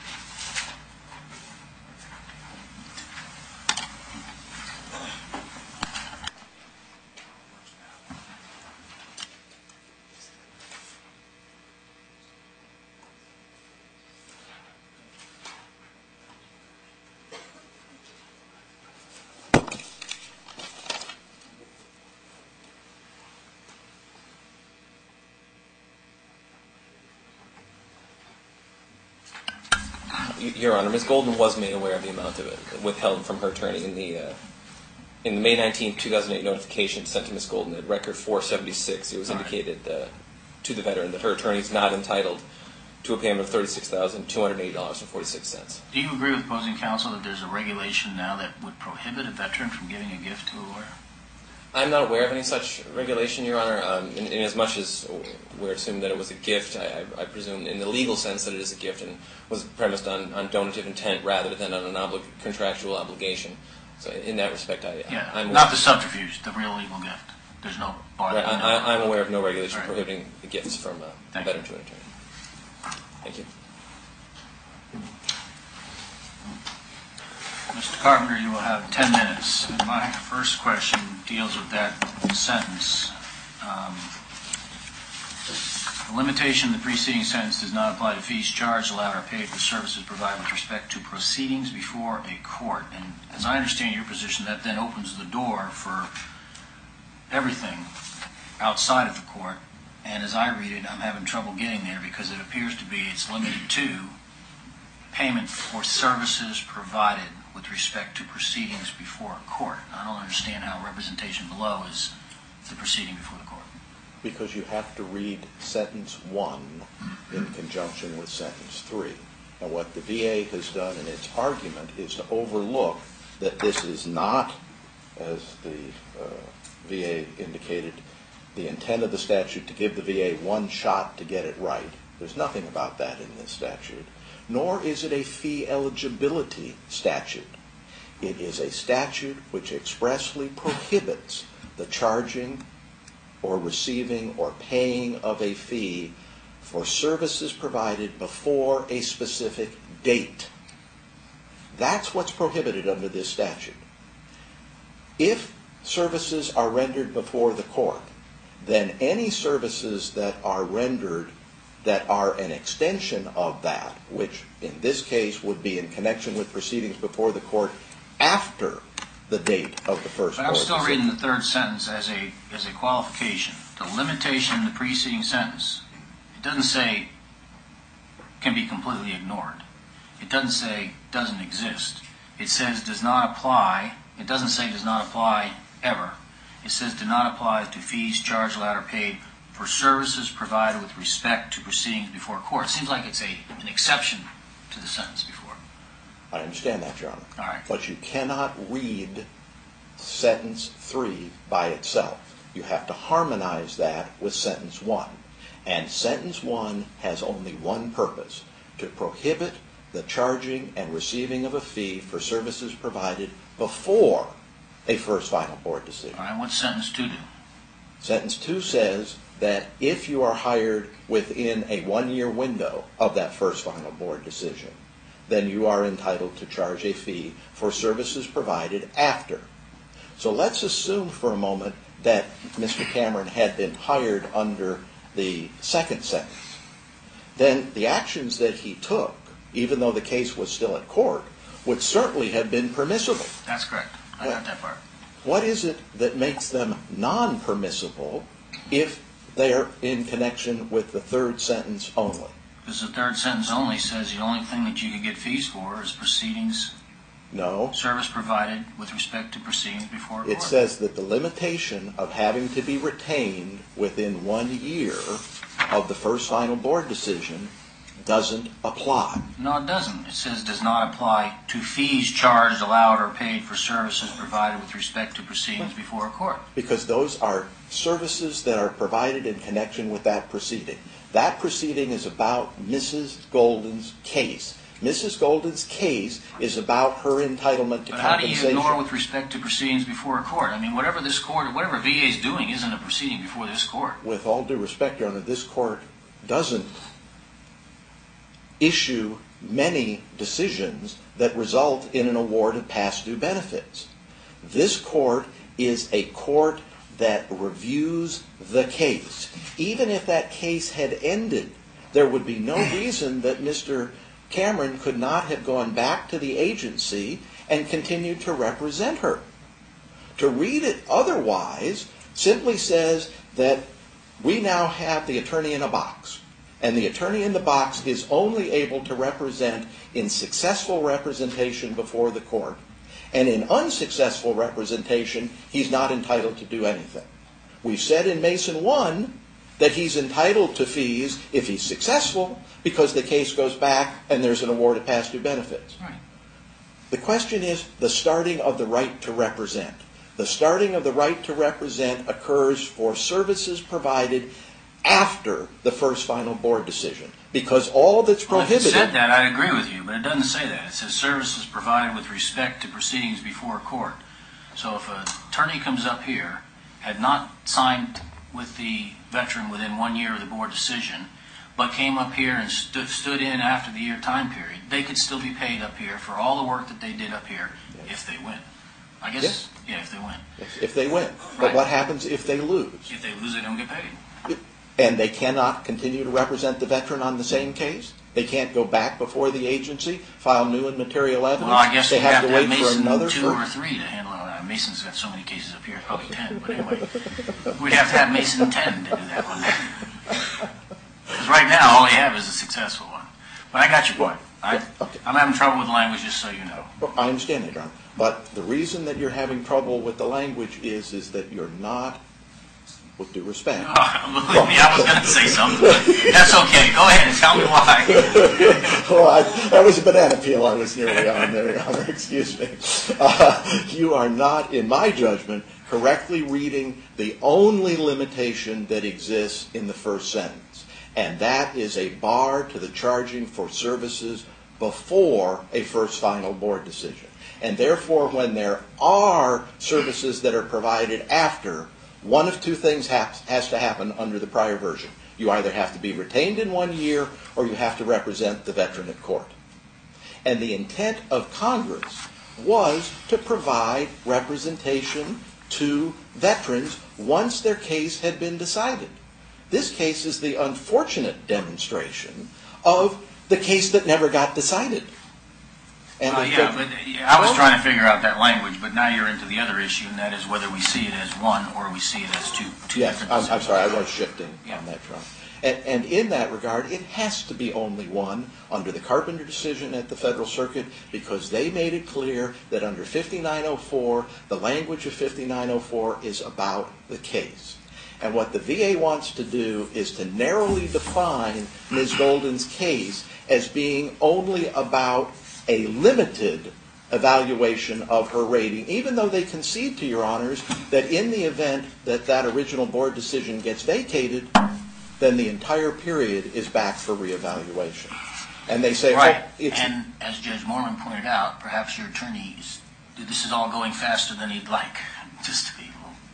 Your Honor, Ms. Golden was made aware of the amount of it withheld from her attorney in the May 19, 2008 notification sent to Ms. Golden at Record 476. It was indicated to the veteran that her attorney is not entitled to a payment of $36,208.46. Do you agree with opposing counsel that there's a regulation now that would prohibit a veteran from giving a gift to a lawyer? I I'm not aware of any such regulation, Your Honor. In as much as we're assuming that it was a gift, I presume in the legal sense that it is a gift and was premised on donative intent rather than on an contractual obligation. So in that respect, I'm not the subterfuge, the real legal gift. There's no bar. Right, I'm aware of no regulation prohibiting the gifts from a Thank veteran you. to an attorney. Thank you. Mr. Carpenter, you will have 10 minutes. And my first question deals with that sentence. The limitation in the preceding sentence does not apply to fees charged, allowed, or paid for services provided with respect to proceedings before a court. And as I understand your position, that then opens the door for everything outside of the court. And as I read it, I'm having trouble getting there because it appears to be it's limited to payment for services provided with respect to proceedings before a court. I don't understand how representation below is the proceeding before the court. Because you have to read sentence 1 in conjunction with sentence 3. And what the VA has done in its argument is to overlook that this is not, as the VA indicated, the intent of the statute to give the VA one shot to get it right. There's nothing about that in this statute. Nor is it a fee eligibility statute. It is a statute which expressly prohibits the charging or receiving or paying of a fee for services provided before a specific date. That's what's prohibited under this statute. If services are rendered before the court, then any services that are rendered that are an extension of that, which in this case would be in connection with proceedings before the court after the date of the first But I'm court still decision. reading the third sentence as a qualification. The limitation in the preceding sentence, it doesn't say can be completely ignored. It doesn't say doesn't exist. It says does not apply. It doesn't say does not apply ever. It says do not apply to fees charged, allowed, or paid for services provided with respect to proceedings before court. It seems like it's an exception to the sentence before. I understand that, Your Honor. All right. But you cannot read sentence 3 by itself. You have to harmonize that with sentence 1. And sentence 1 has only one purpose: to prohibit the charging and receiving of a fee for services provided before a first final board decision. All right, what's sentence 2 do? Sentence 2 says that if you are hired within a 1-year window of that first final board decision, then you are entitled to charge a fee for services provided after. So let's assume for a moment that Mr. Cameron had been hired under the second sentence. Then the actions that he took, even though the case was still at court, would certainly have been permissible. That's correct. I got that part. What is it that makes them non-permissible if they're in connection with the third sentence only? Because the third sentence only says the only thing that you can get fees for is proceedings, No. service provided with respect to proceedings before a court. It says that the limitation of having to be retained within 1 year of the first final board decision doesn't apply. No, it doesn't. It says does not apply to fees charged, allowed, or paid for services provided with respect to proceedings before a court. Because those are services that are provided in connection with that proceeding. That proceeding is about Mrs. Golden's case. Mrs. Golden's case is about her entitlement to But how do you compensation. ignore with respect to proceedings before a court? I mean, whatever this court, whatever VA is doing isn't a proceeding before this court. With all due respect, Your Honor, this court doesn't issue many decisions that result in an award of past due benefits. This court is a court that reviews the case. Even if that case had ended, there would be no reason that Mr. Cameron could not have gone back to the agency and continued to represent her. To read it otherwise simply says that we now have the attorney in a box, and the attorney in the box is only able to represent in successful representation before the court, and in unsuccessful representation, he's not entitled to do anything. We've said in Mason 1 that he's entitled to fees if he's successful because the case goes back and there's an award of past due benefits. Right. The question is the starting of the right to represent. The starting of the right to represent occurs for services provided after the first final board decision, because all that's Well, if it prohibited... said that, I'd agree with you, but it doesn't say that. It says services provided with respect to proceedings before a court. So if an attorney comes up here, had not signed with the veteran within 1 year of the board decision, but came up here and stood in after the year time period, they could still be paid up here for all the work that they did up here if they win. I guess, Yes. yeah, if they win. If they win. But Right. what happens if they lose? If they lose, they don't get paid. And they cannot continue to represent the veteran on the same case? They can't go back before the agency, file new and material evidence? Well, I guess they we have to have wait for Mason another 2 or 3 to handle it. Mason's got so many cases up here, probably 10, but anyway. We'd have to have Mason 10 to do that one. Because right now, all they have is a successful one. But I got your point. Okay. I'm having trouble with the language, just so you know. Well, I understand that, John. But the reason that you're having trouble with the language is that you're not, with due respect... Believe me, I was going to say something, but that's okay. Go ahead and tell me why. Oh, that was a banana peel I was nearly on there, Your Honor. Excuse me. You are not, in my judgment, correctly reading the only limitation that exists in the first sentence. And that is a bar to the charging for services before a first final board decision. And therefore, when there are services that are provided after, one of two things has to happen under the prior version. You either have to be retained in 1 year or you have to represent the veteran at court. And the intent of Congress was to provide representation to veterans once their case had been decided. This case is the unfortunate demonstration of the case that never got decided. And Yeah, but I was trying to figure out that language, but now you're into the other issue, and that is whether we see it as one or we see it as two Yes, different I'm sorry, I was shifting Yeah. on that front. And in that regard, it has to be only one under the Carpenter decision at the Federal Circuit, because they made it clear that under 5904, the language of 5904 is about the case. And what the VA wants to do is to narrowly define Ms. Golden's case as being only about a limited evaluation of her rating, even though they concede to Your Honors that in the event that that original board decision gets vacated, then the entire period is back for reevaluation. And they say, Right, oh, it's... and as Judge Mormon pointed out, perhaps your attorney this is all going faster than he'd like, just to be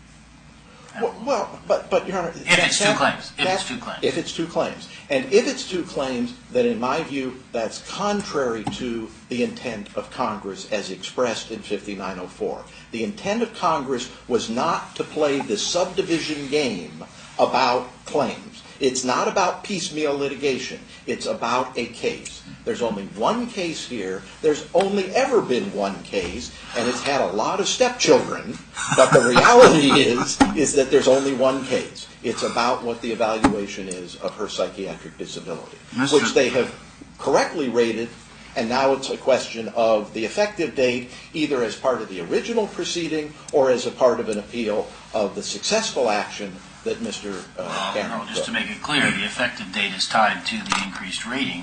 a little... Well, but Your Honor... If it's two claims. If it's two claims. If it's two claims. And if it's two claims, then in my view, that's contrary to the intent of Congress as expressed in 5904. The intent of Congress was not to play the subdivision game about claims. It's not about piecemeal litigation. It's about a case. There's only one case here. There's only ever been one case, and it's had a lot of stepchildren. But the reality is that there's only one case. It's about what the evaluation is of her psychiatric disability, which they have correctly rated, and now it's a question of the effective date, either as part of the original proceeding or as a part of an appeal of the successful action that Mr. Cameron just to took. make it clear, the effective date is tied to the increased rating.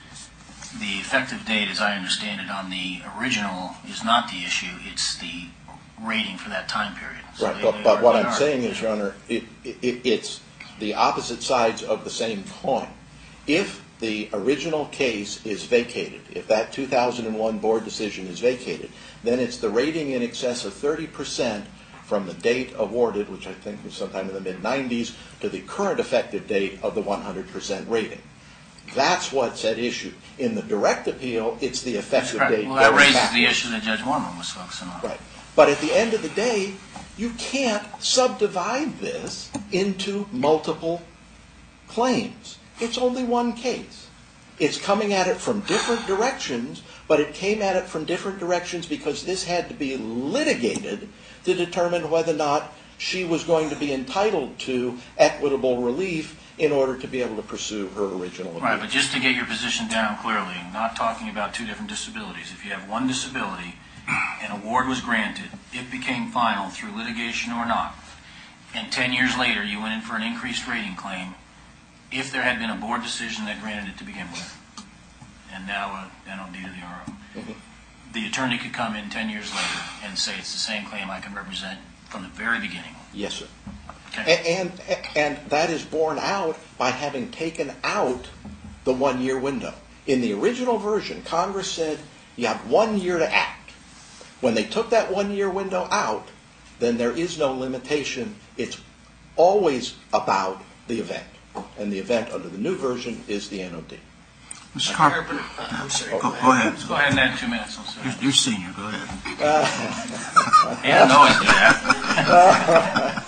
The effective date, as I understand it, on the original is not the issue. It's the rating for that time period. So Right, but what I'm saying is, Your Honor, it's the opposite sides of the same coin. If the original case is vacated, if that 2001 board decision is vacated, then it's the rating in excess of 30% from the date awarded, which I think was sometime in the mid-90s, to the current effective date of the 100% rating. That's what's at issue. In the direct appeal, it's the effective date. Well, that going raises backwards. the issue that Judge Mormon was focusing on. Right. But at the end of the day, you can't subdivide this into multiple claims. It's only one case. It's coming at it from different directions, but it came at it from different directions because this had to be litigated to determine whether or not she was going to be entitled to equitable relief in order to be able to pursue her original appeal. Right, but just to get your position down clearly, not talking about two different disabilities. If you have one disability, an award was granted, it became final through litigation or not, and 10 years later you went in for an increased rating claim, if there had been a board decision that granted it to begin with, and now an NOD to the RO. the attorney could come in 10 years later and say it's the same claim I can represent from the very beginning. Yes, sir. Okay. And that is borne out by having taken out the 1 year window. In the original version, Congress said you have 1 year to act. When they took that 1 year window out, then there is no limitation. It's always about the event. And the event under the new version is the NOD. Mr. Carpenter, I'm sorry. go ahead. Go ahead and add 2 minutes. You're senior. Go ahead. Yeah, no, I do that.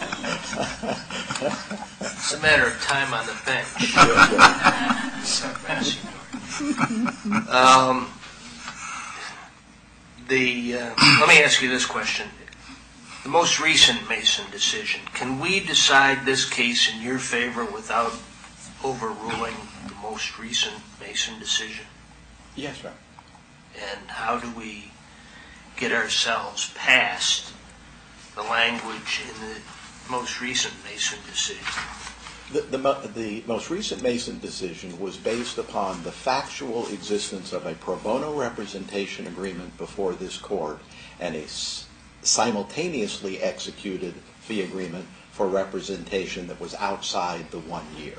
It's a matter of time on the bench. Let me ask you this question. The most recent Mason decision, can we decide this case in your favor without overruling the most recent Mason decision? Yes, sir. And how do we get ourselves past the language in the most recent Mason decision? The most recent Mason decision was based upon the factual existence of a pro bono representation agreement before this court and a simultaneously executed fee agreement for representation that was outside the 1 year.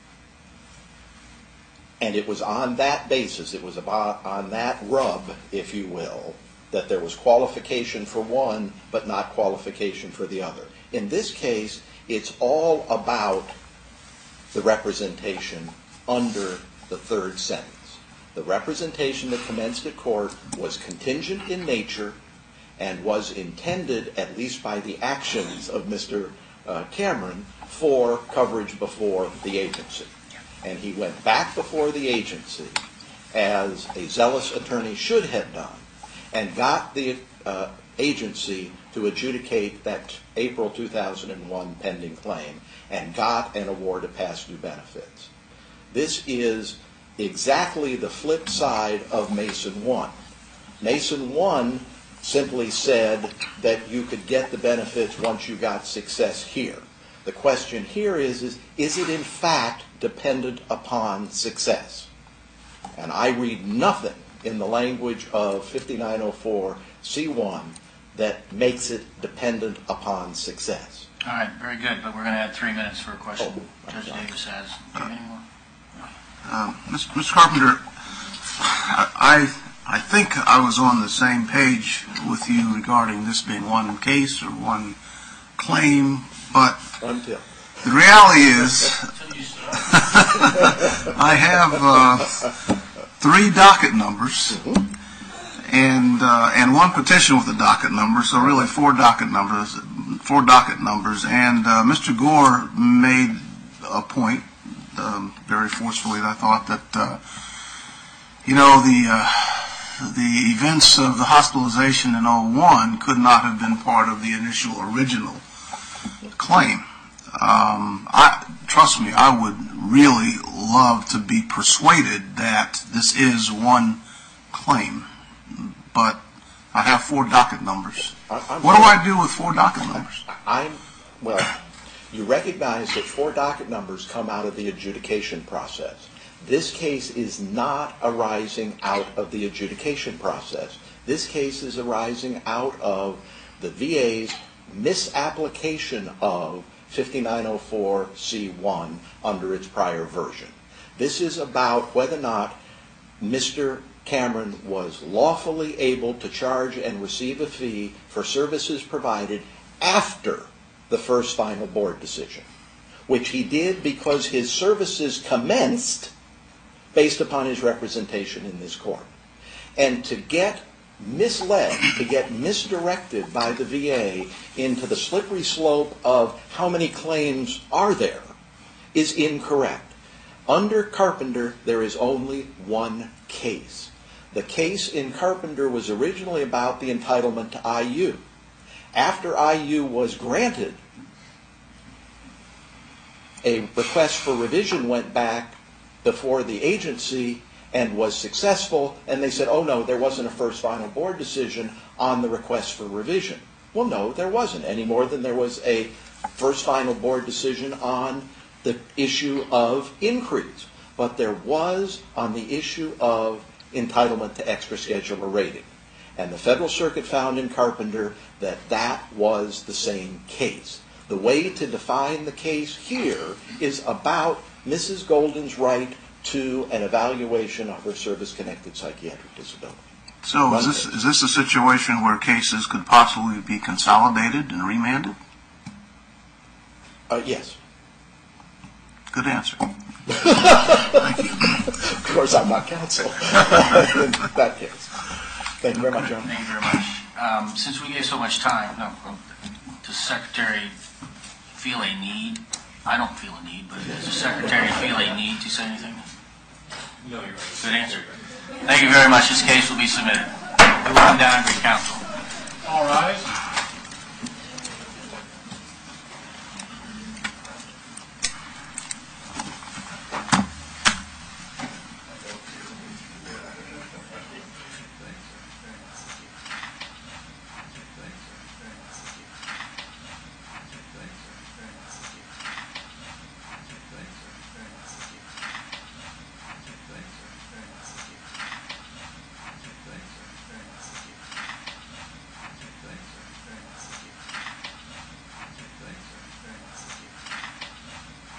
And it was on that basis, it was on that rub, if you will, that there was qualification for one but not qualification for the other. In this case, it's all about the representation under the third sentence. The representation that commenced at court was contingent in nature and was intended, at least by the actions of Mr. Cameron, for coverage before the agency. And he went back before the agency, as a zealous attorney should have done, and got the agency to adjudicate that April 2001 pending claim and got an award of past due benefits. This is exactly the flip side of Mason 1. Mason 1 simply said that you could get the benefits once you got success here. The question here is it in fact dependent upon success? And I read nothing in the language of 5904C1 that makes it dependent upon success. All right, very good, but we're going to add 3 minutes for a question Judge Davis has. Do you have any more? Mr. Carpenter, I think I was on the same page with you regarding this being one case or one claim, but Until. the reality is I have 3 docket numbers and one petition with a docket number, so really 4 docket numbers. And Mr. Gore made a point very forcefully. I thought that the events of the hospitalization in 01 could not have been part of the initial original claim. Trust me, I would really love to be persuaded that this is one claim, but I have 4 docket numbers. What do I do with 4 docket numbers? You recognize that 4 docket numbers come out of the adjudication process. This case is not arising out of the adjudication process. This case is arising out of the VA's misapplication of 5904C1 under its prior version. This is about whether or not Mr. Cameron was lawfully able to charge and receive a fee for services provided after the first final board decision, which he did because his services commenced based upon his representation in this court. And to get misled, to get misdirected by the VA into the slippery slope of how many claims are there is incorrect. Under Carpenter, there is only one case. The case in Carpenter was originally about the entitlement to IU. After IU was granted, a request for revision went back before the agency and was successful, and they said, oh no, there wasn't a first final board decision on the request for revision. Well, no, there wasn't, any more than there was a first final board decision on the issue of increase. But there was on the issue of entitlement to extra scheduler rating. And the Federal Circuit found in Carpenter that that was the same case. The way to define the case here is about Mrs. Golden's right to an evaluation of her service-connected psychiatric disability. So is this a situation where cases could possibly be consolidated and remanded? Yes. Good answer. Of course, I'm not counsel in that case. Thank you very much, Your Honor. Thank you very much. Since we gave so much time, does the Secretary feel a need? I don't feel a need, but does the Secretary feel a need to say anything? No, Your Honor. Good answer. Thank you very much. This case will be submitted. We will come down and greet counsel. All rise.